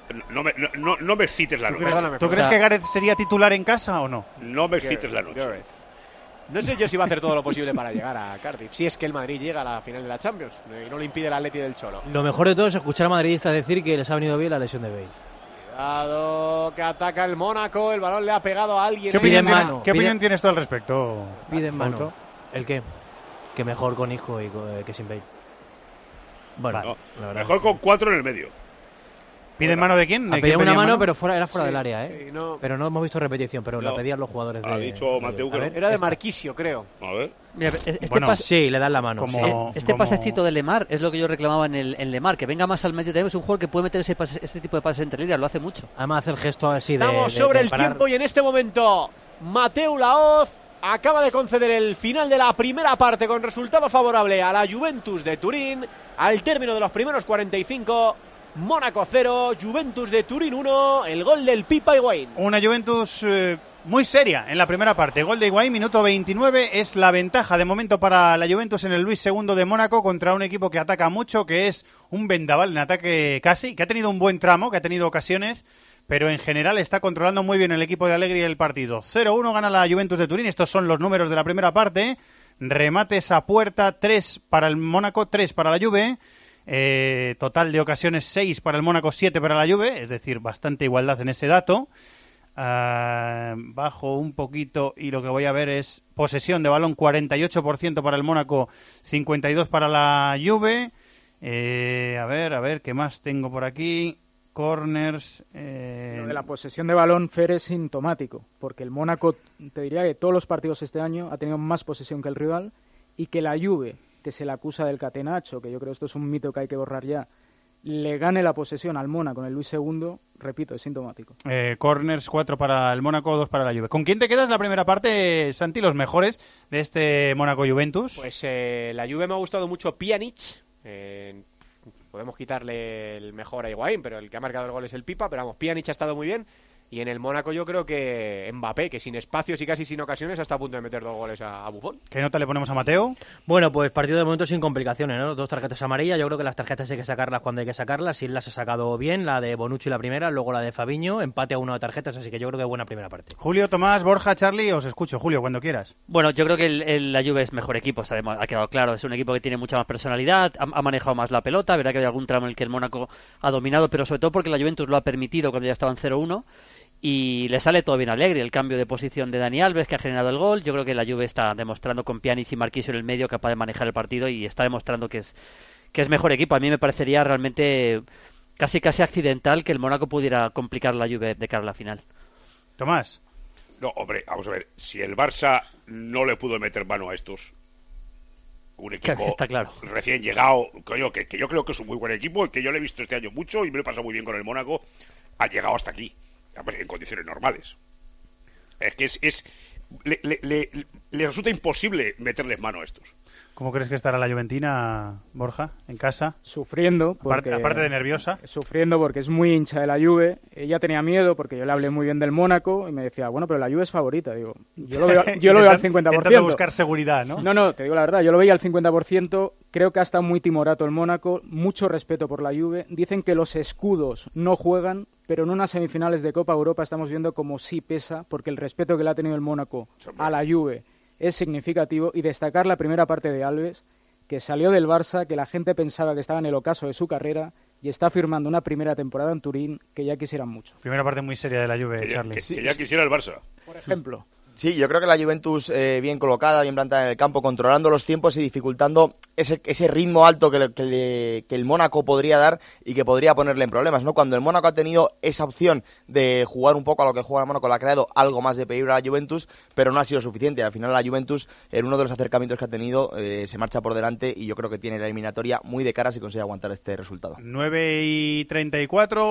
No me excites la noche. ¿Tú crees que Gareth sería titular en casa o no? No me excites la noche. No sé yo si va a hacer todo lo posible para llegar a Cardiff, si es que el Madrid llega a la final de la Champions y no le impide el Atleti del Cholo. Lo mejor de todo es escuchar a madridistas decir que les ha venido bien la lesión de Bale. Cuidado, que ataca el Mónaco, el balón le ha pegado a alguien. ¿Qué opinión tienes tú al respecto? Piden mano. ¿El qué? Que mejor con Isco que sin Bale. Bueno, mejor con 4 en el medio. ¿Piden mano de quién? Pedía una mano, pero era fuera del área, Sí, no. Pero no hemos visto repetición, pero la pedían los jugadores Ha dicho Mateu que era de Marquisio, creo. A ver. Mira, sí, le dan la mano. Pasecito de Lemar es lo que yo reclamaba en Lemar, que venga más al medio. Tenemos un jugador que puede meter este tipo de pases entre líneas, lo hace mucho. Además hace el gesto así Estamos sobre el tiempo y en este momento Mateu Laoz acaba de conceder el final de la primera parte con resultado favorable a la Juventus de Turín. Al término de los primeros 45, Mónaco 0, Juventus de Turín 1, el gol del Pipa Higuaín. Una Juventus muy seria en la primera parte. Gol de Higuaín, minuto 29, es la ventaja de momento para la Juventus en el Luis II de Mónaco contra un equipo que ataca mucho, que es un vendaval en ataque casi, que ha tenido un buen tramo, que ha tenido ocasiones, pero en general está controlando muy bien el equipo de Allegri el partido. 0-1 gana la Juventus de Turín. Estos son los números de la primera parte. Remates a puerta, 3 para el Mónaco, 3 para la Juve. Total de ocasiones 6 para el Mónaco, 7 para la Juve. Es decir, bastante igualdad en ese dato. Bajo un poquito y lo que voy a ver es posesión de balón, 48% para el Mónaco, 52% para la Juve. A ver, ¿qué más tengo por aquí? Corners. Lo de la posesión de balón, Fer, es sintomático, porque el Mónaco, te diría que todos los partidos este año ha tenido más posesión que el rival, y que la Juve, que se le acusa del catenacho, que yo creo que esto es un mito que hay que borrar ya, le gane la posesión al Mónaco en el Luis II, repito, es sintomático. Corners, 4 para el Mónaco, 2 para la Juve. ¿Con quién te quedas la primera parte, Santi, los mejores de este Mónaco-Juventus? Pues la Juve me ha gustado mucho Pjanic. Podemos quitarle el mejor a Higuaín, pero el que ha marcado el gol es el Pipa. Pero vamos, Pjanic ha estado muy bien. Y en el Mónaco yo creo que Mbappé, que sin espacios y casi sin ocasiones, está a punto de meter 2 goles a Buffon. ¿Qué nota le ponemos a Mateo? Bueno, pues partido de momento sin complicaciones, ¿no? 2 tarjetas amarillas. Yo creo que las tarjetas hay que sacarlas cuando hay que sacarlas. Si las ha sacado bien, la de Bonucci la primera, luego la de Fabinho, empate a 1 de tarjetas, así que yo creo que buena primera parte. Julio, Tomás, Borja, Charlie, os escucho. Julio, cuando quieras. Bueno, yo creo que la Juve es mejor equipo, ha quedado claro. Es un equipo que tiene mucha más personalidad, ha manejado más la pelota. Verá que hay algún tramo en el que el Mónaco ha dominado, pero sobre todo porque la Juventus lo ha permitido cuando ya estaban 0-1. Y le sale todo bien a Allegri, el cambio de posición de Dani Alves, que ha generado el gol. Yo creo que la Juve está demostrando con Pjanic y Marquisio en el medio capaz de manejar el partido, y está demostrando que es mejor equipo. A mí me parecería realmente casi accidental que el Mónaco pudiera complicar la Juve de cara a la final. Tomás. No, hombre, vamos a ver, si el Barça no le pudo meter mano a estos, un equipo está claro, recién llegado, coño, que yo creo que es un muy buen equipo, que yo le he visto este año mucho y me lo he pasado muy bien con el Mónaco, ha llegado hasta aquí en condiciones normales. Es que le resulta imposible meterles mano a estos. ¿Cómo crees que estará la Juventina, Borja, en casa? Sufriendo. Aparte de nerviosa. Sufriendo porque es muy hincha de la Juve. Ella tenía miedo porque yo le hablé muy bien del Mónaco y me decía, bueno, pero la Juve es favorita. Digo, yo lo veo al 50%. Intentando buscar seguridad, ¿no? No, te digo la verdad, yo lo veía al 50%. Creo que ha estado muy timorato el Mónaco. Mucho respeto por la Juve. Dicen que los escudos no juegan, pero en unas semifinales de Copa Europa estamos viendo como sí pesa, porque el respeto que le ha tenido el Mónaco a la Juve es significativo. Y destacar la primera parte de Alves, que salió del Barça, que la gente pensaba que estaba en el ocaso de su carrera y está firmando una primera temporada en Turín que ya quisieran mucho. Primera parte muy seria de la Juve, Charlie. Que ya quisiera el Barça. Por ejemplo. Sí, yo creo que la Juventus bien colocada, bien plantada en el campo, controlando los tiempos y dificultando ese ritmo alto que el Mónaco podría dar y que podría ponerle en problemas, ¿no? Cuando el Mónaco ha tenido esa opción de jugar un poco a lo que juega el Mónaco, le ha creado algo más de peligro a la Juventus, pero no ha sido suficiente. Al final la Juventus, en uno de los acercamientos que ha tenido, se marcha por delante y yo creo que tiene la eliminatoria muy de cara si consigue aguantar este resultado. 9:34,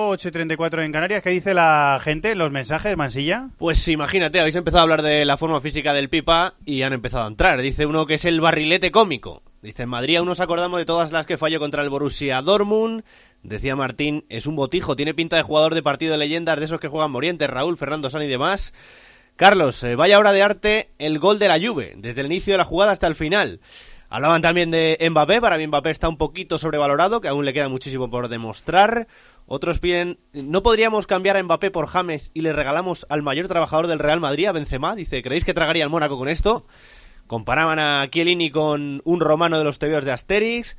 8:34 en Canarias. ¿Qué dice la gente en los mensajes, Mansilla? Pues imagínate, habéis empezado a hablar de la forma física del Pipa y han empezado a entrar. Dice uno que es el barrilete cómico. Dice, en Madrid aún nos acordamos de todas las que falló contra el Borussia Dortmund. Decía Martín, es un botijo, tiene pinta de jugador de partido de leyendas, de esos que juegan Morientes, Raúl, Fernando San y demás. Carlos, vaya obra de arte el gol de la Juve, desde el inicio de la jugada hasta el final. Hablaban también de Mbappé, para mí Mbappé está un poquito sobrevalorado, que aún le queda muchísimo por demostrar. Otros piden, ¿no podríamos cambiar a Mbappé por James y le regalamos al mayor trabajador del Real Madrid, a Benzema? Dice, ¿creéis que tragaría el Mónaco con esto? Comparaban a Chiellini con un romano de los tebeos de Asterix.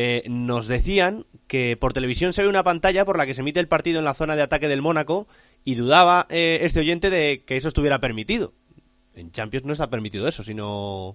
Nos decían que por televisión se ve una pantalla por la que se emite el partido en la zona de ataque del Mónaco y dudaba este oyente de que eso estuviera permitido. En Champions no está permitido eso, sino...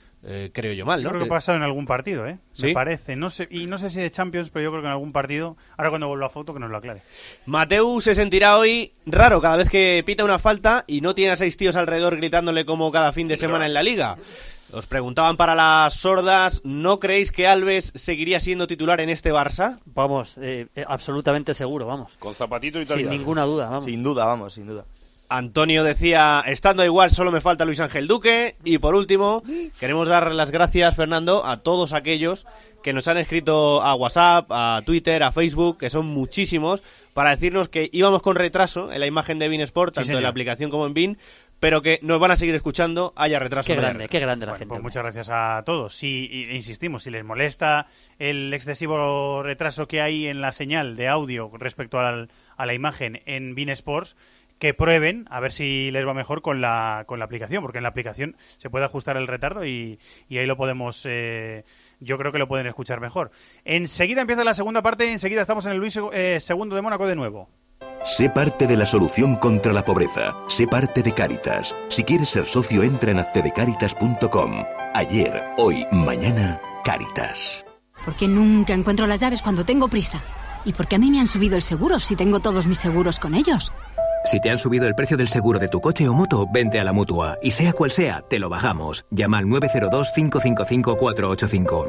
creo yo mal, ¿no? Yo creo que ha pasado en algún partido, ¿Sí? Me parece. No sé si de Champions, pero yo creo que en algún partido. Ahora cuando vuelva a foto que nos lo aclare. Mateu se sentirá hoy raro cada vez que pita una falta y no tiene a 6 tíos alrededor gritándole como cada fin de semana en la Liga. Os preguntaban para las sordas, ¿no creéis que Alves seguiría siendo titular en este Barça? Vamos, absolutamente seguro, vamos. Con zapatito italiano. Sin ninguna duda, vamos. Sin duda. Antonio decía, estando igual solo me falta Luis Ángel Duque. Y por último, queremos dar las gracias, Fernando, a todos aquellos que nos han escrito a WhatsApp, a Twitter, a Facebook, que son muchísimos, para decirnos que íbamos con retraso en la imagen de beIN Sport, tanto en la aplicación como en beIN, pero que nos van a seguir escuchando, haya retraso. Qué grande la gente. Pues muchas gracias a todos. Sí, insistimos, si les molesta el excesivo retraso que hay en la señal de audio respecto a la imagen en beIN Sports, que prueben a ver si les va mejor con la aplicación, porque en la aplicación se puede ajustar el retardo y ahí lo podemos, yo creo que lo pueden escuchar mejor. Enseguida empieza la segunda parte, enseguida estamos en el Luis II de Mónaco de nuevo. Sé parte de la solución contra la pobreza. Sé parte de Cáritas. Si quieres ser socio, entra en haztedecáritas.com. Ayer, hoy, mañana, Cáritas. Porque nunca encuentro las llaves cuando tengo prisa. ¿Y por qué a mí me han subido el seguro si tengo todos mis seguros con ellos? Si te han subido el precio del seguro de tu coche o moto, vente a la Mutua. Y sea cual sea, te lo bajamos. Llama al 902-555-485.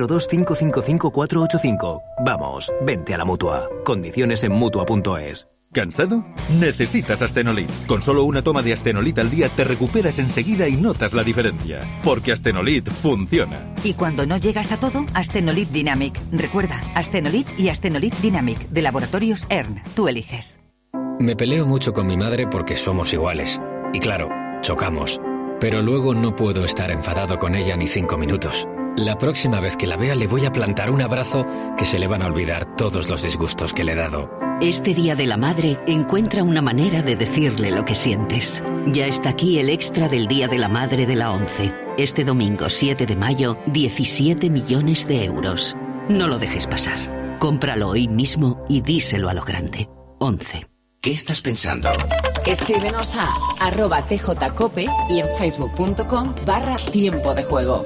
902-555-485. Vamos, vente a la Mutua. Condiciones en Mutua.es. ¿Cansado? Necesitas Astenolit. Con solo una toma de Astenolit al día te recuperas enseguida y notas la diferencia. Porque Astenolit funciona. Y cuando no llegas a todo, Astenolit Dynamic. Recuerda, Astenolit y Astenolit Dynamic, de Laboratorios ERN. Tú eliges. Me peleo mucho con mi madre porque somos iguales. Y claro, chocamos. Pero luego no puedo estar enfadado con ella ni 5 minutos. La próxima vez que la vea le voy a plantar un abrazo que se le van a olvidar todos los disgustos que le he dado. Este Día de la Madre encuentra una manera de decirle lo que sientes. Ya está aquí el extra del Día de la Madre de la ONCE. Este domingo 7 de mayo, 17 millones de euros. No lo dejes pasar. Cómpralo hoy mismo y díselo a lo grande. ONCE. ¿Qué estás pensando? Escríbenos a @tjcope y en facebook.com/tiempo de juego.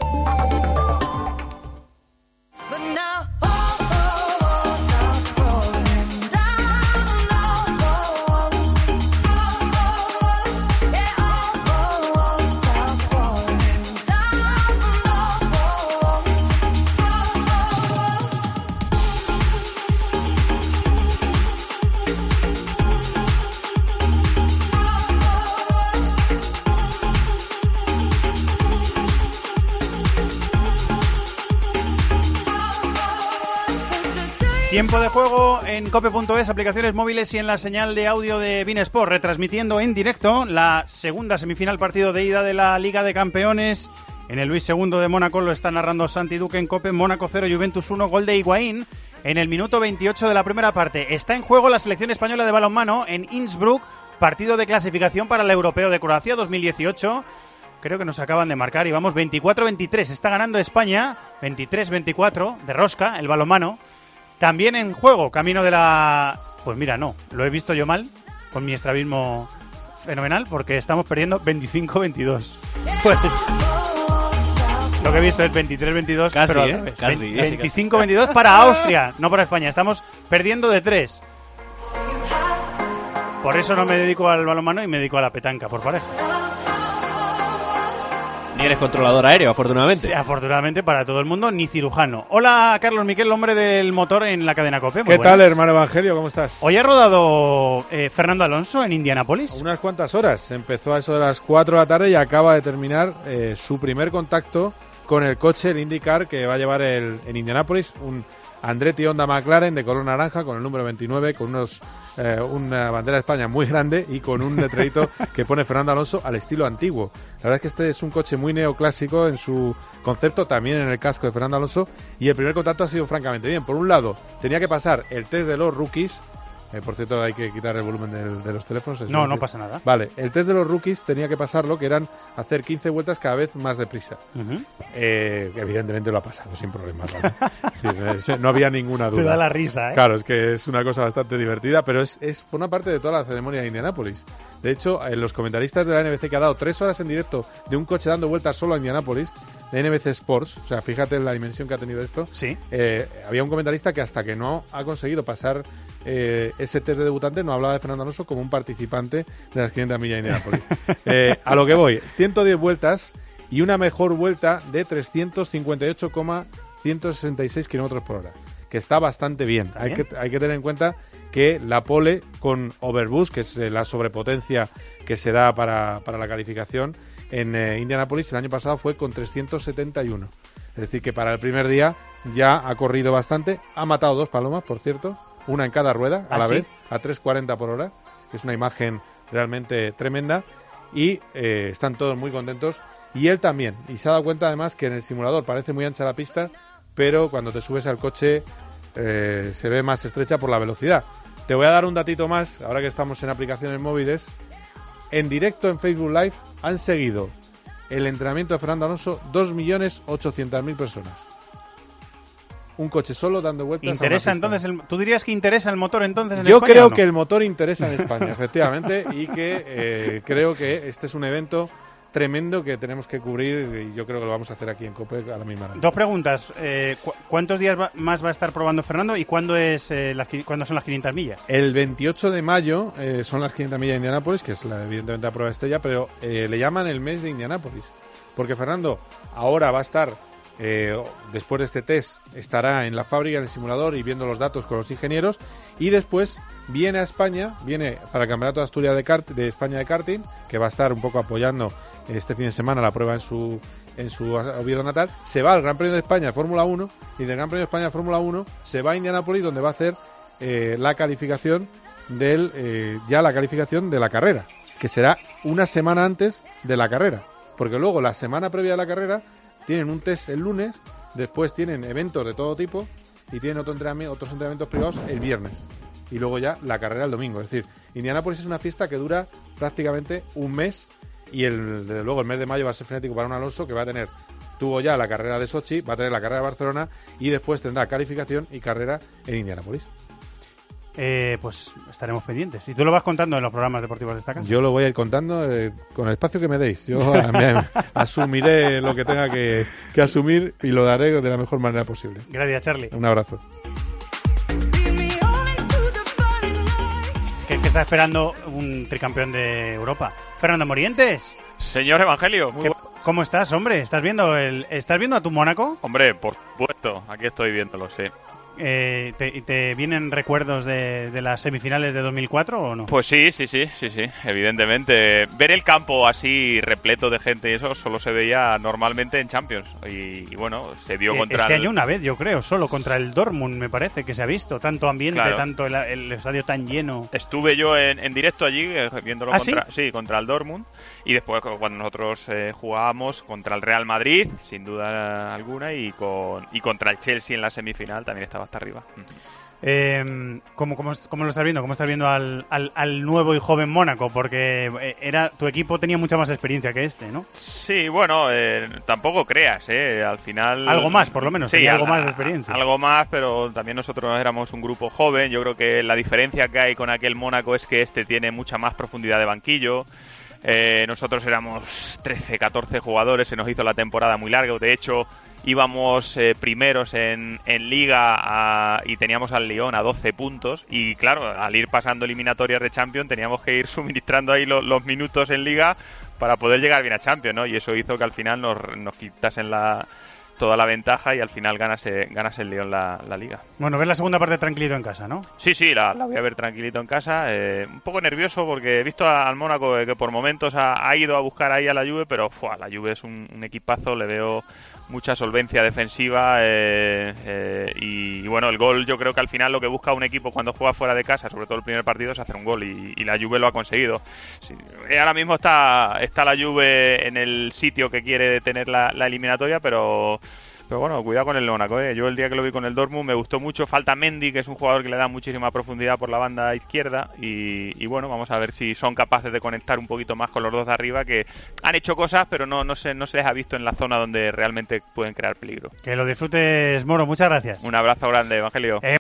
Tiempo de juego en cope.es, aplicaciones móviles y en la señal de audio de Bein Sport, retransmitiendo en directo la segunda semifinal partido de ida de la Liga de Campeones. En el Luis II de Mónaco lo está narrando Santi Duque en Cope. Mónaco 0, Juventus 1, gol de Higuaín en el minuto 28 de la primera parte. Está en juego la selección española de balonmano en Innsbruck, partido de clasificación para el Europeo de Croacia 2018. Creo que nos acaban de marcar y vamos 24-23. Está ganando España, 23-24 de rosca, el balonmano. También en juego, camino de la... Pues mira, no, lo he visto yo mal, con mi estrabismo fenomenal, porque estamos perdiendo 25-22. Pues... Lo que he visto es 23-22, casi, pero casi. 25-22 para Austria, no para España. Estamos perdiendo de 3. Por eso no me dedico al balonmano y me dedico a la petanca por pareja. Ni eres controlador aéreo, afortunadamente. Sí, afortunadamente para todo el mundo, ni cirujano. Hola, Carlos Miquel, hombre del motor en la cadena COPE. ¿Qué tal, hermano Evangelio? ¿Cómo estás? Hoy ha rodado Fernando Alonso en Indianápolis. Unas cuantas horas. Empezó a eso de las 4 de la tarde y acaba de terminar su primer contacto con el coche, el IndyCar, que va a llevar en Indianápolis, un Andretti Honda McLaren de color naranja con el número 29, con una bandera de España muy grande y con un letrerito que pone Fernando Alonso al estilo antiguo. La verdad es que este es un coche muy neoclásico en su concepto, también en el casco de Fernando Alonso, y el primer contacto ha sido francamente bien. Por un lado, tenía que pasar el test de los rookies. Por cierto, hay que quitar el volumen de los teléfonos. No, no pasa nada. Vale, el test de los rookies tenía que pasarlo, que eran hacer 15 vueltas cada vez más deprisa. Evidentemente lo ha pasado sin problemas, ¿vale? No había ninguna duda. Te da la risa, ¿eh? Claro, es que es una cosa bastante divertida, pero forma parte de toda la ceremonia de Indianápolis. De hecho, los comentaristas de la NBC, que ha dado 3 horas en directo de un coche dando vueltas solo a Indianápolis, de NBC Sports, o sea, fíjate en la dimensión que ha tenido esto. Sí. Había un comentarista que hasta que no ha conseguido pasar ese test de debutante no hablaba de Fernando Alonso como un participante de las 500 millas de Indianápolis. A lo que voy, 110 vueltas y una mejor vuelta de 358,166 kilómetros por hora, que está bastante bien. Hay que tener en cuenta que la pole con overboost, que es la sobrepotencia que se da para la calificación en Indianápolis, el año pasado fue con 371. Es decir, que para el primer día ya ha corrido bastante. Ha matado 2 palomas, por cierto, una en cada rueda a la vez, a 3,40 por hora, que es una imagen realmente tremenda. Y están todos muy contentos. Y él también. Y se ha dado cuenta además que en el simulador parece muy ancha la pista, pero cuando te subes al coche se ve más estrecha por la velocidad. Te voy a dar un datito más, ahora que estamos en aplicaciones móviles. En directo en Facebook Live han seguido el entrenamiento de Fernando Alonso 2.800.000 personas. Un coche solo dando vueltas. ¿Interesa entonces? ¿Tú dirías que interesa el motor entonces en Yo España? Creo ¿o no? que el motor interesa en España, efectivamente, y que creo que este es un evento tremendo que tenemos que cubrir y yo creo que lo vamos a hacer aquí en COPE a la misma hora. 2 preguntas. ¿Cuántos días más va a estar probando Fernando y cuándo son las 500 millas? El 28 de mayo son las 500 millas de Indianápolis, que es evidentemente la prueba estrella, pero le llaman el mes de Indianápolis, porque Fernando ahora va a estar, después de este test, estará en la fábrica, en el simulador y viendo los datos con los ingenieros, y después viene a España, viene para el Campeonato de Asturias de España de karting, que va a estar un poco apoyando este fin de semana la prueba en su Oviedo natal. Se va al Gran Premio de España de Fórmula 1 y del Gran Premio de España de Fórmula 1 se va a Indianápolis, donde va a hacer la calificación la calificación de la carrera, que será una semana antes de la carrera, porque luego la semana previa de la carrera tienen un test el lunes, después tienen eventos de todo tipo y tienen otros entrenamientos privados el viernes y luego ya la carrera el domingo. Es decir, Indianápolis es una fiesta que dura prácticamente un mes y desde luego el mes de mayo va a ser frenético para un Alonso que tuvo ya la carrera de Sochi, va a tener la carrera de Barcelona y después tendrá calificación y carrera en Indianápolis. Pues estaremos pendientes. Y tú lo vas contando en los programas deportivos de esta casa. Yo lo voy a ir contando con el espacio que me deis. Yo asumiré lo que tenga que asumir y lo daré de la mejor manera posible. Gracias, Charlie. Un abrazo. Que está esperando un tricampeón de Europa. Fernando Morientes. Señor Evangelio, ¿Cómo estás, hombre? ¿Estás viendo a tu Mónaco? Hombre, por supuesto, aquí estoy viéndolo, sí. ¿te vienen recuerdos de las semifinales de 2004 o no? Pues sí, evidentemente. Ver el campo así repleto de gente y eso solo se veía normalmente en Champions. Y bueno, se vio contra este año una vez, yo creo, solo contra el Dortmund me parece que se ha visto. Tanto ambiente, claro. Tanto el estadio tan lleno. Estuve yo en directo allí viéndolo contra el Dortmund. Y después cuando nosotros jugábamos contra el Real Madrid, sin duda alguna, y contra el Chelsea en la semifinal también estaba hasta arriba. ¿Cómo lo estás viendo? ¿Cómo estás viendo al nuevo y joven Mónaco? Porque tu equipo tenía mucha más experiencia que este, ¿no? Sí, bueno, tampoco creas, al final... Algo más, por lo menos, sí, tenía algo más de experiencia. Algo más, pero también nosotros éramos un grupo joven. Yo creo que la diferencia que hay con aquel Mónaco es que este tiene mucha más profundidad de banquillo. Nosotros éramos 13, 14 jugadores, se nos hizo la temporada muy larga. De hecho, íbamos primeros en Liga y teníamos al Lyon a 12 puntos. Y claro, al ir pasando eliminatorias de Champions teníamos que ir suministrando ahí los minutos en Liga para poder llegar bien a Champions, ¿no? Y eso hizo que al final nos quitasen toda la ventaja y al final ganas el Lyon la Liga. Bueno, ves la segunda parte tranquilito en casa, ¿no? Sí, la voy a ver tranquilito en casa. Un poco nervioso porque he visto al Mónaco que por momentos ha ido a buscar ahí a la Juve, pero la Juve es un equipazo, le veo mucha solvencia defensiva y bueno, el gol yo creo que al final lo que busca un equipo cuando juega fuera de casa, sobre todo el primer partido, es hacer un gol y la Juve lo ha conseguido. Sí, ahora mismo está la Juve en el sitio que quiere tener la eliminatoria, pero bueno, cuidado con el Mónaco, Yo el día que lo vi con el Dortmund me gustó mucho. Falta Mendy, que es un jugador que le da muchísima profundidad por la banda izquierda. Y bueno, vamos a ver si son capaces de conectar un poquito más con los dos de arriba, que han hecho cosas, pero no se les ha visto en la zona donde realmente pueden crear peligro. Que lo disfrutes, Moro. Muchas gracias. Un abrazo grande, Evangelio.